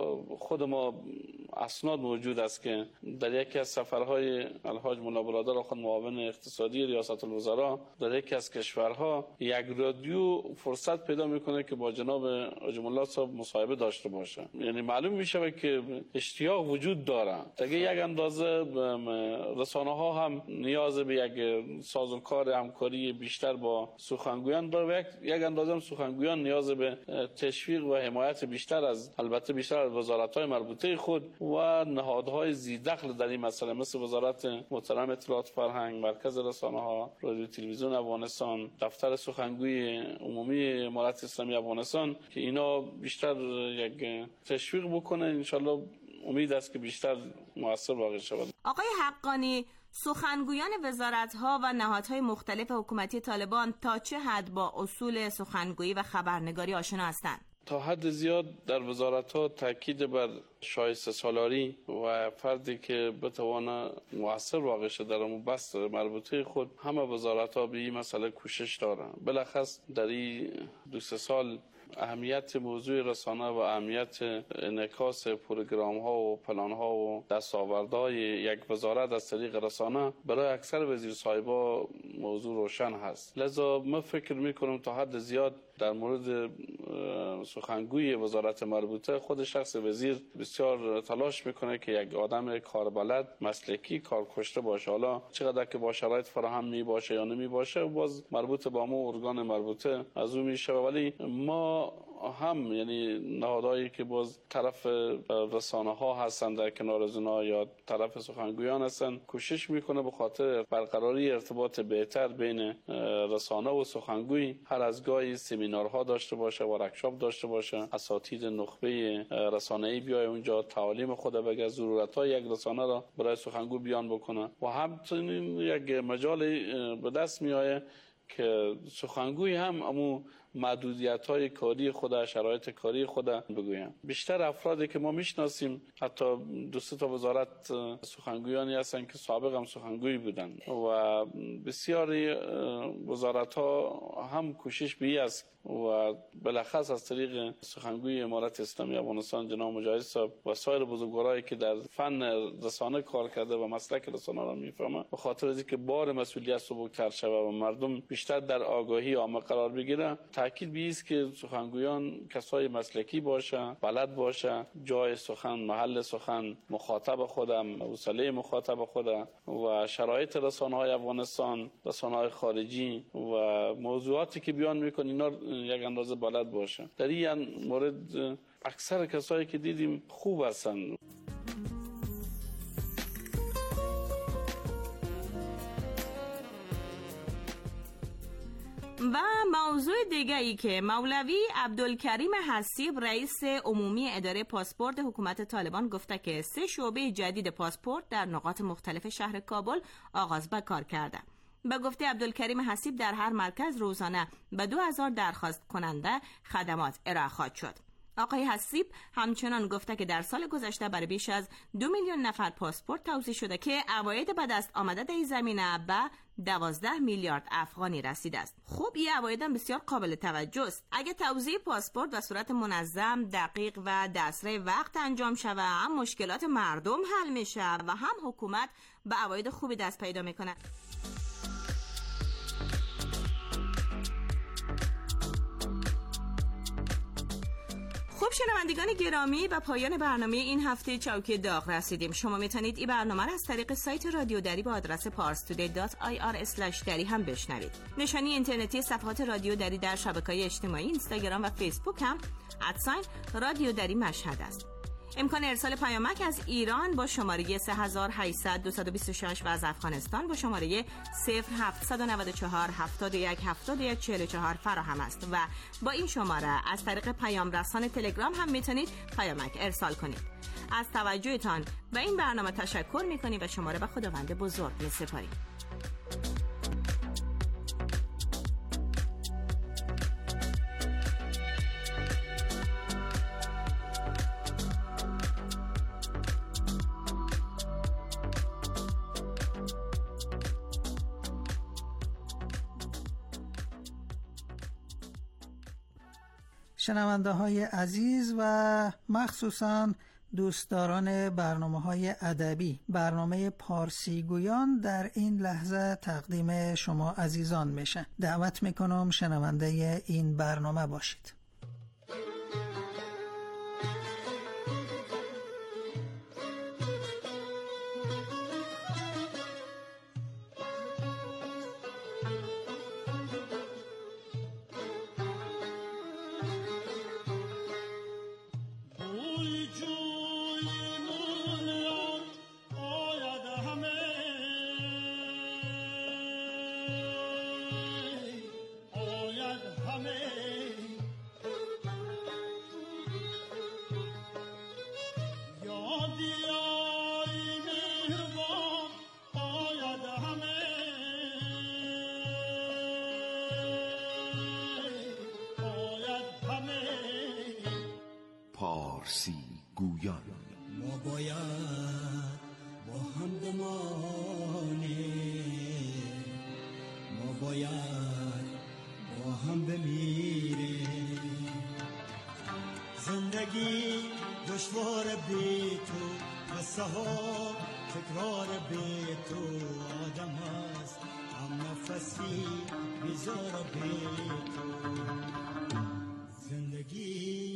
اسناد موجود است که در یکی از سفرهای الحاج مولا برادر خود معاون اقتصادی ریاست الوزراء در یکی از کشورها یک رادیو فرصت پیدا میکنه که با جناب حاج مولا صاحب مصاحبه داشته باشه. یعنی معلوم میشه که اشتیاق وجود داره. دیگه یک اندازه رسانه ها هم نیاز به یک سازوکار همکاری بیشتر با سخنگویان داره و یک اندازه هم سخنگویان نیاز به تشویق و حمایت بیشتر از وزارت‌های مربوطه خود و نهادهای ذی‌دخل در این مسئله مثل وزارت محترم اطلاعات فرهنگ، مرکز رسانه‌ها، رادیو تلویزیون افغانستان، دفتر سخنگوی عمومی امارت اسلامی افغانستان که اینا بیشتر یک تشویق بکنه. انشالله امید است که بیشتر مؤثر واقع شود. آقای حقانی، سخنگویان وزارت‌ها و نهادهای مختلف حکومتی طالبان تا چه حد با اصول سخنگویی و خبرنگاری آشنا هستند؟ تا حد زیاد در وزارت‌ها تاکید بر شایسته سالاری و فردی که بتوانه مؤثر واقع شد در اون بحث مربوطه خود، همه وزارت‌ها به این مسئله کوشش دارن. بالاخص در این 2-3 سال اهمیت موضوع رسانه و اهمیت انعکاس پروگرام‌ها و پلان‌ها و دستاوردهای یک وزارت از طریق رسانه برای اکثر وزیر صاحبا موضوع روشن هست. لذا من فکر می‌کنم تا حد زیاد در مورد سخنگوی وزارت مربوطه خود شخص وزیر بسیار تلاش میکنه که یک آدم کاربلد، مسلکی، کارکشته باشه. حالا چقدر که با شرایط فراهم می باشه یا نمی باشه باز مربوط به ما ارگان مربوطه از اون میشه، ولی ما هم یعنی نهادهایی که باز طرف رسانه ها هستن در کنار از اونها یا طرف سخنگویان هستن کوشش میکنه به خاطر برقراری ارتباط بهتر بین رسانه و سخنگوی هر از گاهی سمینارها داشته باشه، ورکشاپ داشته باشه، اساتید نخبه رسانه‌ای بیای اونجا تعالیم خود بگه، ضرورت‌های یک رسانه را برای سخنگو بیان بکنه و همچنین یک مجال به دست میآید که سخنگوی هم امو محدودیت‌های کاری خود، شرایط کاری خود بگویم. بیشتر افرادی که ما میشناسیم حتی 2-3 تا وزارت سخنگویانی هستن که سابق هم سخنگوی بودن و بسیاری وزارت‌ها هم کوشش به است و بالاخص از طریق سخنگوی امارت اسلامی افغانستان جناب مجاهد صاحب و سایر بزرگوارایی که در فن رسانه کار کرده و مسلک رسانه را میفهمه، به خاطر اینکه بار مسئولیت سبک‌تر شود و مردم بیشتر در آگاهی عامه قرار بگیره، تاکید بیست که سخنگویان کسای مسلکی باشه، بلد باشه، جای سخن، محل سخن، مخاطب خودم، حوصله مخاطب خودم و شرایط رسانه‌های افغانستان، رسانه‌های خارجی و موضوعاتی که بیان میکنه اینا یک اندازه بلد باشه. در این مورد اکثر کسایی که دیدیم خوب هستن. و موضوع دیگری که مولوی عبدالکریم حسیب رئیس عمومی اداره پاسپورت حکومت طالبان گفته که 3 شعبه جدید پاسپورت در نقاط مختلف شهر کابل آغاز به کار کرده. به گفته عبدالکریم حسیب در هر مرکز روزانه به 2000 درخواست کننده خدمات ارائه خواهد شد. آقای حسیب همچنان گفته که در سال گذشته برای بیش از 2 میلیون نفر پاسپورت توزیع شده که عواید به دست آمده در این زمینه به 12 میلیارد افغانی رسیده است. خب این عواید بسیار قابل توجه است. اگه توزیع پاسپورت به صورت منظم، دقیق و دسترس وقت انجام شود، هم مشکلات مردم حل میشه و هم حکومت به عواید خوبی دست پیدا میکنه. خب شنوندگان گرامی، به پایان برنامه این هفته چوکی داغ رسیدیم. شما میتونید این برنامه را از طریق سایت رادیو دری با آدرس parstoday.ir/dari هم بشنوید. نشانی اینترنتی صفحات رادیو دری در شبکه‌های اجتماعی اینستاگرام و فیسبوک هم @رادیو دری مشهد است. امکان ارسال پیامک از ایران با شماره 3800-226 و از افغانستان با شماره 0794-71-71-44 فراهم است و با این شماره از طریق پیام رسان تلگرام هم میتونید پیامک ارسال کنید. از توجهتان و این برنامه تشکر میکنیم و شما را به خداوند بزرگ میسپاریم. شنونده های عزیز و مخصوصاً دوستداران برنامه‌های ادبی، برنامه پارسی گویان در این لحظه تقدیم شما عزیزان میشه. دعوت میکنم شنونده این برنامه باشید. پارسی گویان ما باید با هم بمانیم، ما باید با هم بمیریم. زندگی دشوار بی تو، قصه ها تکرار بی تو. آدم هست هم نفسی بیزار بی تو. زندگی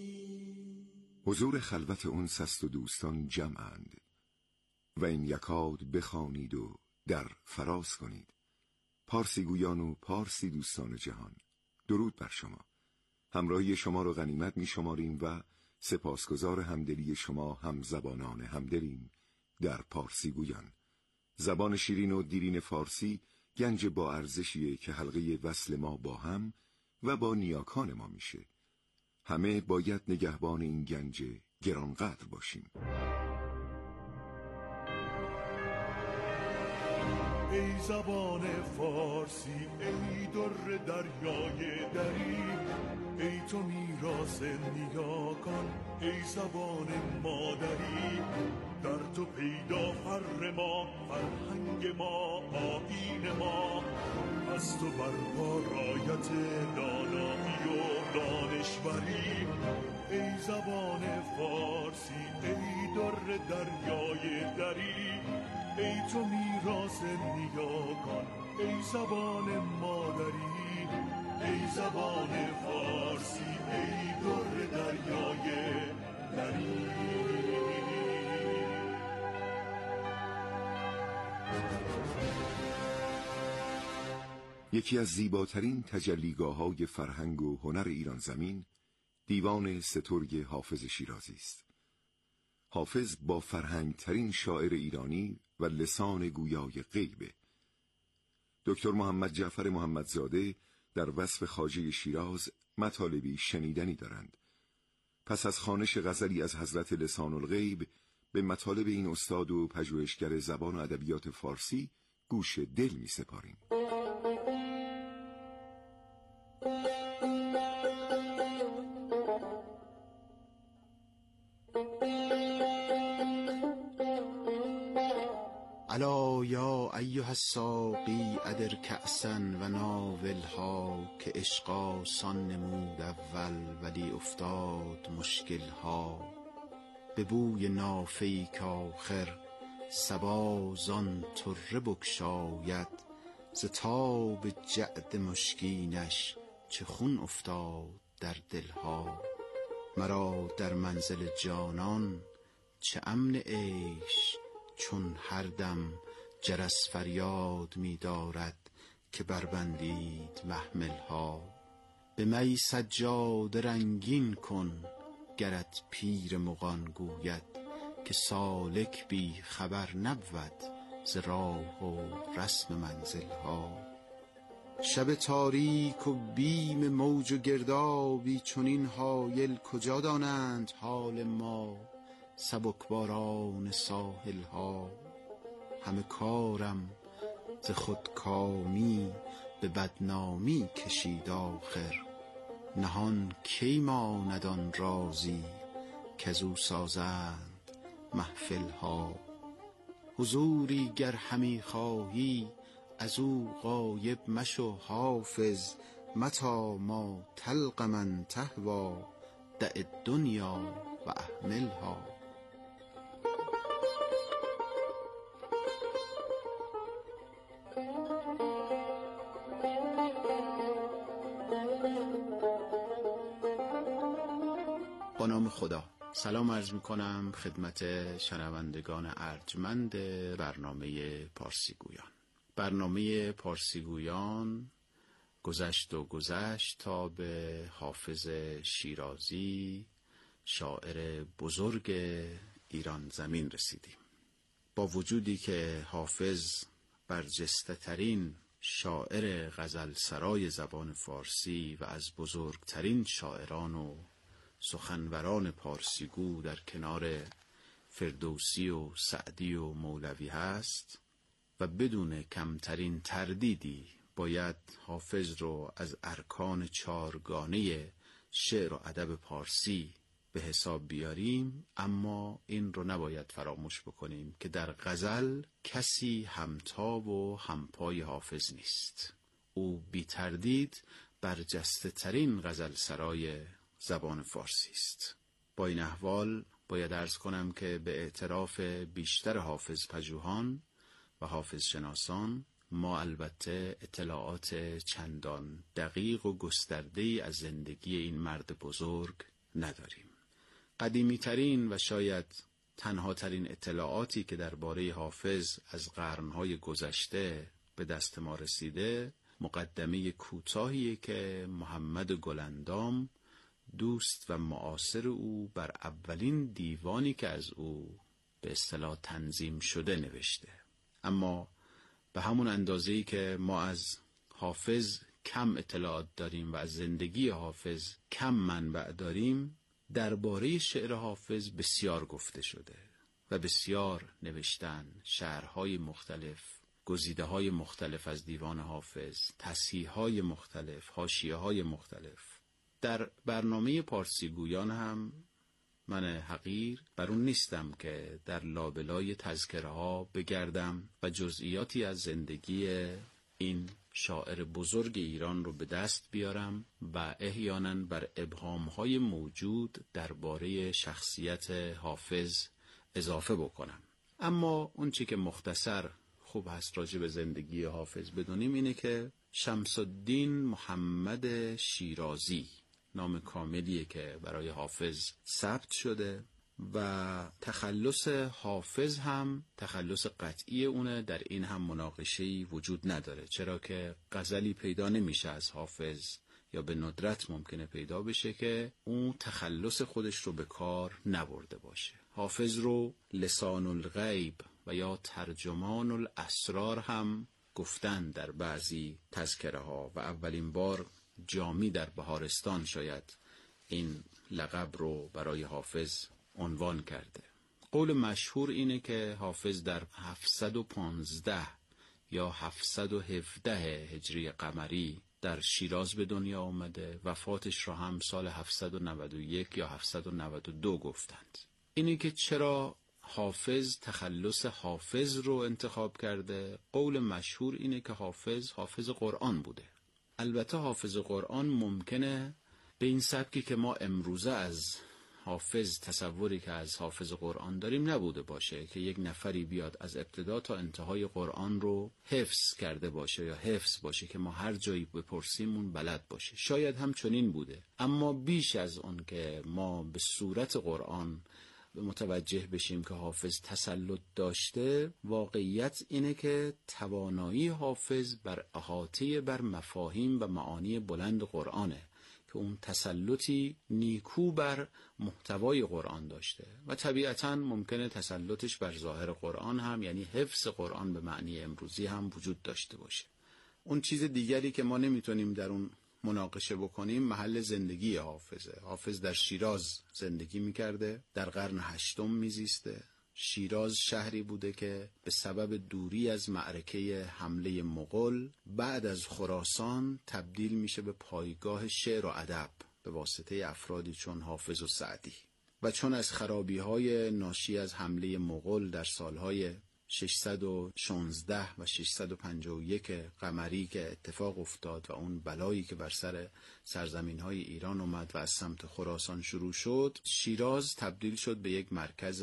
حضور خلوت انس است و دوستان جمعند و این یکاد بخوانید و در فراز کنید. پارسی گویان و پارسی دوستان جهان، درود بر شما. همراهی شما را غنیمت می شماریم و سپاسگزار همدلی شما هم زبانان همدلیم در پارسی گویان. زبان شیرین و دیرین فارسی گنج با ارزشیه که حلقه وصل ما با هم و با نیاکان ما میشه. همه باید نگهبان این گنج گرانقدر باشیم. ای زبان فارسی، ای در دریای دری، ای تو میراث نیاکان، ای زبان مادری. در تو پیدا فر ما، فرهنگ ما، آیین ما. از تو برپا رایت دانایی و دانشوری. ای زبان فارسی، ای در دریای دری، ای تو میراث نیاکان، ای زبان مادری، ای زبان فارسی، ای در دریای دری. یکی از زیباترین تجلیگاه‌های فرهنگ و هنر ایران زمین دیوان سترگ حافظ شیرازی است. حافظ با فرهنگترین شاعر ایرانی و لسان گویای غیبه. دکتر محمد جعفر محمدزاده در وصف خواجه شیراز مطالبی شنیدنی دارند. پس از خوانش غزلی از حضرت لسان الغیب به مطالب این استاد و پژوهشگر زبان و ادبیات فارسی گوش دل می سپاریم. الا یا ایها الساقی ادر کأسا و ناولها، که عشقا سان نمود اول ولی افتاد مشکلها. به بوی نافه‌ای کآخر صبا زان طره بگشاید، ز تاب جعد مشکینش چه خون افتاد در دلها. مرا در منزل جانان چه امن عیش، چون هر دم جرس فریاد می دارد که بربندید محملها. به می سجاده رنگین کن گرت پیر مغان گوید، که سالک بی خبر نبود ز راه و رسم منزلها. شب تاریک و بیم موج و گردابی چنین حایل، کجا دانند حال ما سبکباران ساحل ها. همه کارم ز خودکامی به بدنامی کشید آخر، نهان کی ماند آن رازی کزو سازند محفل ها. حضوری گر همی خواهی ازو غایب مشو حافظ، متی ما تلق من تهوی دع الدنیا و اهملها. با نام خدا. سلام عرض می کنم خدمت شنوندگان ارجمند برنامه پارسی گویان. برنامه پارسی گویان گذشت تا به حافظ شیرازی، شاعر بزرگ ایران زمین رسیدیم. با وجودی که حافظ برجسته ترین شاعر غزل سرای زبان فارسی و از بزرگترین شاعران و سخنوران پارسیگو در کنار فردوسی و سعدی و مولوی هست و بدون کمترین تردیدی باید حافظ رو از ارکان چارگانه شعر و ادب پارسی به حساب بیاریم، اما این رو نباید فراموش بکنیم که در غزل کسی همتا و همپای حافظ نیست. او بی تردید برجسته ترین غزل سرای زبان فارسی است. با این احوال باید عرض کنم که به اعتراف بیشتر حافظ پژوهان و حافظ شناسان، ما البته اطلاعات چندان دقیق و گسترده‌ای از زندگی این مرد بزرگ نداریم. قدیمی ترین و شاید تنها ترین اطلاعاتی که درباره حافظ از قرنهای گذشته به دست ما رسیده، مقدمه کوتاهی که محمد گلندام، دوست و معاصر او، بر اولین دیوانی که از او به اصطلاح تنظیم شده نوشته. اما به همون اندازه‌ای که ما از حافظ کم اطلاعات داریم و از زندگی حافظ کم منبع داریم، درباره شعر حافظ بسیار گفته شده و بسیار نوشتن، شعرهای مختلف، گزیده‌های مختلف از دیوان حافظ، تصحیح‌های مختلف، حاشیه‌های مختلف. در برنامه پارسی گویان هم من حقیر بر اون نیستم که در لابلای تذکره‌ها بگردم و جزئیاتی از زندگی این شاعر بزرگ ایران رو به دست بیارم و احیانا بر ابهام‌های موجود درباره شخصیت حافظ اضافه بکنم. اما اون چی که مختصر خوب هست راجع به زندگی حافظ بدونیم اینه که شمس الدین محمد شیرازی نام کاملیه که برای حافظ ثبت شده و تخلص حافظ هم تخلص قطعی اونه، در این هم مناقشه‌ای وجود نداره، چرا که غزلی پیدا نمیشه از حافظ یا به ندرت ممکنه پیدا بشه که اون تخلص خودش رو به کار نبرده باشه. حافظ رو لسان الغیب و یا ترجمان الاسرار هم گفتن در بعضی تذکره ها و اولین بار جامی در بهارستان شاید این لقب رو برای حافظ عنوان کرده. قول مشهور اینه که حافظ در 715 یا 717 هجری قمری در شیراز به دنیا آمده، وفاتش رو هم سال 791 یا 792 گفتند. اینه که چرا حافظ تخلص حافظ رو انتخاب کرده؟ قول مشهور اینه که حافظ قرآن بوده. البته حافظ قرآن ممکنه به این سبکی که ما امروزه از حافظ تصوری که از حافظ قرآن داریم نبوده باشه که یک نفری بیاد از ابتدا تا انتهای قرآن رو حفظ کرده باشه یا حفظ باشه که ما هر جایی بپرسیم اون بلد باشه. شاید هم چنین بوده، اما بیش از اون که ما به صورت قرآن متوجه بشیم که حافظ تسلط داشته، واقعیت اینه که توانایی حافظ بر احاطه بر مفاهیم و معانی بلند قرآنه که اون تسلطی نیکو بر محتوای قرآن داشته و طبیعتاً ممکنه تسلطش بر ظاهر قرآن هم، یعنی حفظ قرآن به معنی امروزی هم وجود داشته باشه. اون چیز دیگری که ما نمیتونیم در اون مناقشه بکنیم محل زندگی حافظه. حافظ در شیراز زندگی میکرده، در قرن 8 میزیسته. شیراز شهری بوده که به سبب دوری از معرکه حمله مغول بعد از خراسان تبدیل میشه به پایگاه شعر و ادب به واسطه افرادی چون حافظ و سعدی و چون از خرابی‌های ناشی از حمله مغول در سالهای 616 و 651 قمری که اتفاق افتاد و اون بلایی که بر سر سرزمین‌های ایران اومد و از سمت خراسان شروع شد، شیراز تبدیل شد به یک مرکز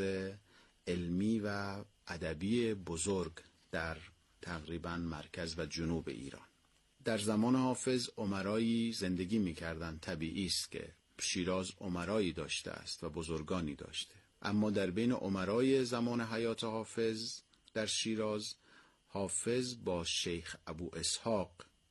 علمی و ادبی بزرگ در تقریباً مرکز و جنوب ایران. در زمان حافظ امرایی زندگی می‌کردند. طبیعی است که شیراز امرایی داشته است و بزرگانی داشته، اما در بین امرای زمان حیات حافظ در شیراز، حافظ با شیخ ابو اسحاق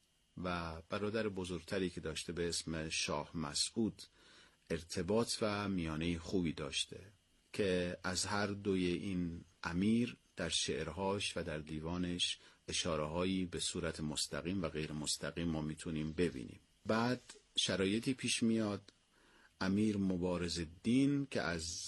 و برادر بزرگتری که داشته به اسم شاه مسعود ارتباط و میانه خوبی داشته که از هر دوی این امیر در شعرهاش و در دیوانش اشاره‌هایی به صورت مستقیم و غیر مستقیم ما میتونیم ببینیم. بعد شرایطی پیش میاد، امیر مبارزالدین که از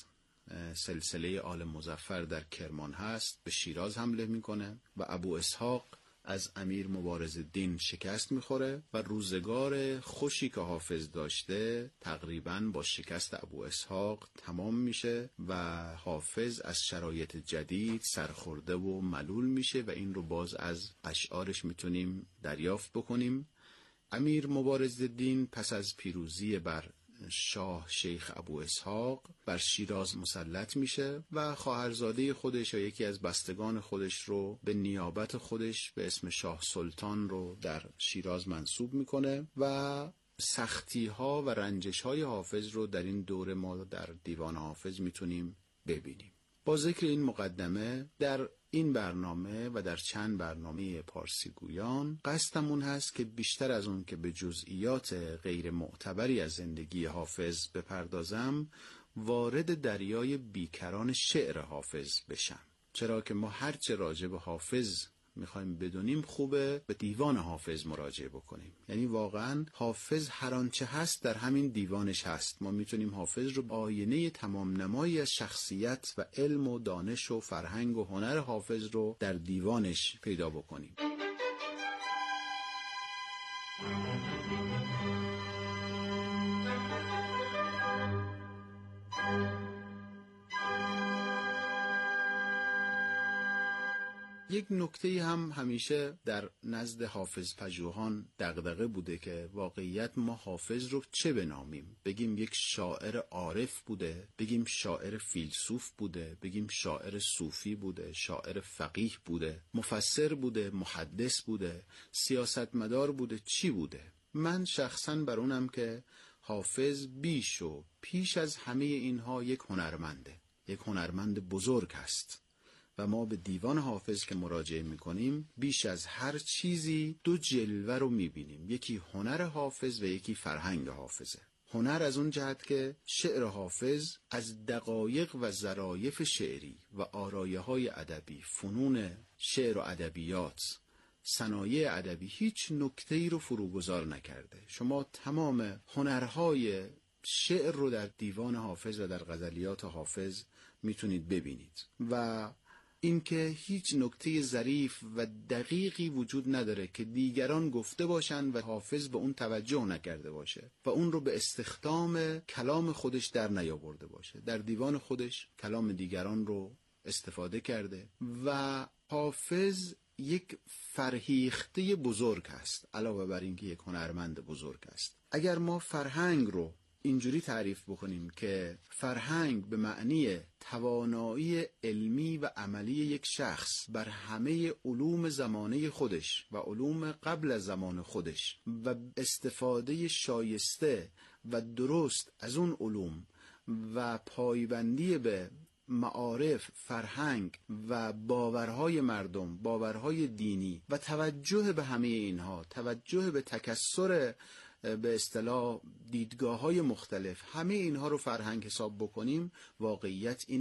سلسله آل مظفر در کرمان هست به شیراز حمله میکنه و ابو اسحاق از امیر مبارزالدین شکست میخوره و روزگار خوشی که حافظ داشته تقریباً با شکست ابو اسحاق تمام میشه و حافظ از شرایط جدید سرخورده و ملول میشه و این رو باز از اشعارش میتونیم دریافت بکنیم. امیر مبارزالدین پس از پیروزی بر شاه شیخ ابو اسحاق بر شیراز مسلط میشه و خواهرزاده خودش یا یکی از بستگان خودش رو به نیابت خودش به اسم شاه سلطان رو در شیراز منصوب میکنه و سختی ها و رنجش های حافظ رو در این دوره ما در دیوان حافظ میتونیم ببینیم. با ذکر این مقدمه در این برنامه و در چند برنامه پارسی گویان قصدمون هست که بیشتر از اون که به جزئیات غیر معتبری از زندگی حافظ بپردازم وارد دریای بیکران شعر حافظ بشم، چرا که ما هرچه راجع به حافظ میخوایم بدونیم خوبه به دیوان حافظ مراجعه بکنیم. یعنی واقعا حافظ هر آنچه هست در همین دیوانش هست. ما میتونیم حافظ رو آینه تمام نمایی از شخصیت و علم و دانش و فرهنگ و هنر حافظ رو در دیوانش پیدا بکنیم. یک نکته هم همیشه در نزد حافظ پژوهان دغدغه بوده که واقعیت ما حافظ رو چه بنامیم؟ بگیم یک شاعر عارف بوده، بگیم شاعر فیلسوف بوده، بگیم شاعر صوفی بوده، شاعر فقیه بوده، مفسر بوده، محدث بوده، سیاستمدار بوده، چی بوده؟ من شخصاً بر اونم که حافظ بیش و پیش از همه اینها یک هنرمنده، یک هنرمند بزرگ است و ما به دیوان حافظ که مراجعه میکنیم بیش از هر چیزی دو جلوه رو میبینیم، یکی هنر حافظ و یکی فرهنگ حافظه. هنر از اون جهت که شعر حافظ از دقایق و ظرایف شعری و آرایه‌های ادبی، فنون شعر و ادبیات، صنایع ادبی هیچ نکته‌ای رو فروگذار نکرده. شما تمام هنرهای شعر رو در دیوان حافظ و در غزلیات حافظ میتونید ببینید و اینکه هیچ نکته ظریف و دقیقی وجود نداره که دیگران گفته باشن و حافظ به اون توجه نکرده باشه و اون رو به استخدام کلام خودش در نیاورده باشه. در دیوان خودش کلام دیگران رو استفاده کرده و حافظ یک فرهیخته بزرگ است، علاوه بر اینکه یک هنرمند بزرگ است. اگر ما فرهنگ رو اینجوری تعریف بکنیم که فرهنگ به معنی توانایی علمی و عملی یک شخص بر همه علوم زمانه خودش و علوم قبل از زمان خودش و استفاده شایسته و درست از اون علوم و پایبندی به معارف، فرهنگ و باورهای مردم، باورهای دینی و توجه به همه اینها، توجه به تکثر به اصطلاح دیدگاه‌های مختلف، همه اینها رو فرهنگ حساب بکنیم، واقعیت این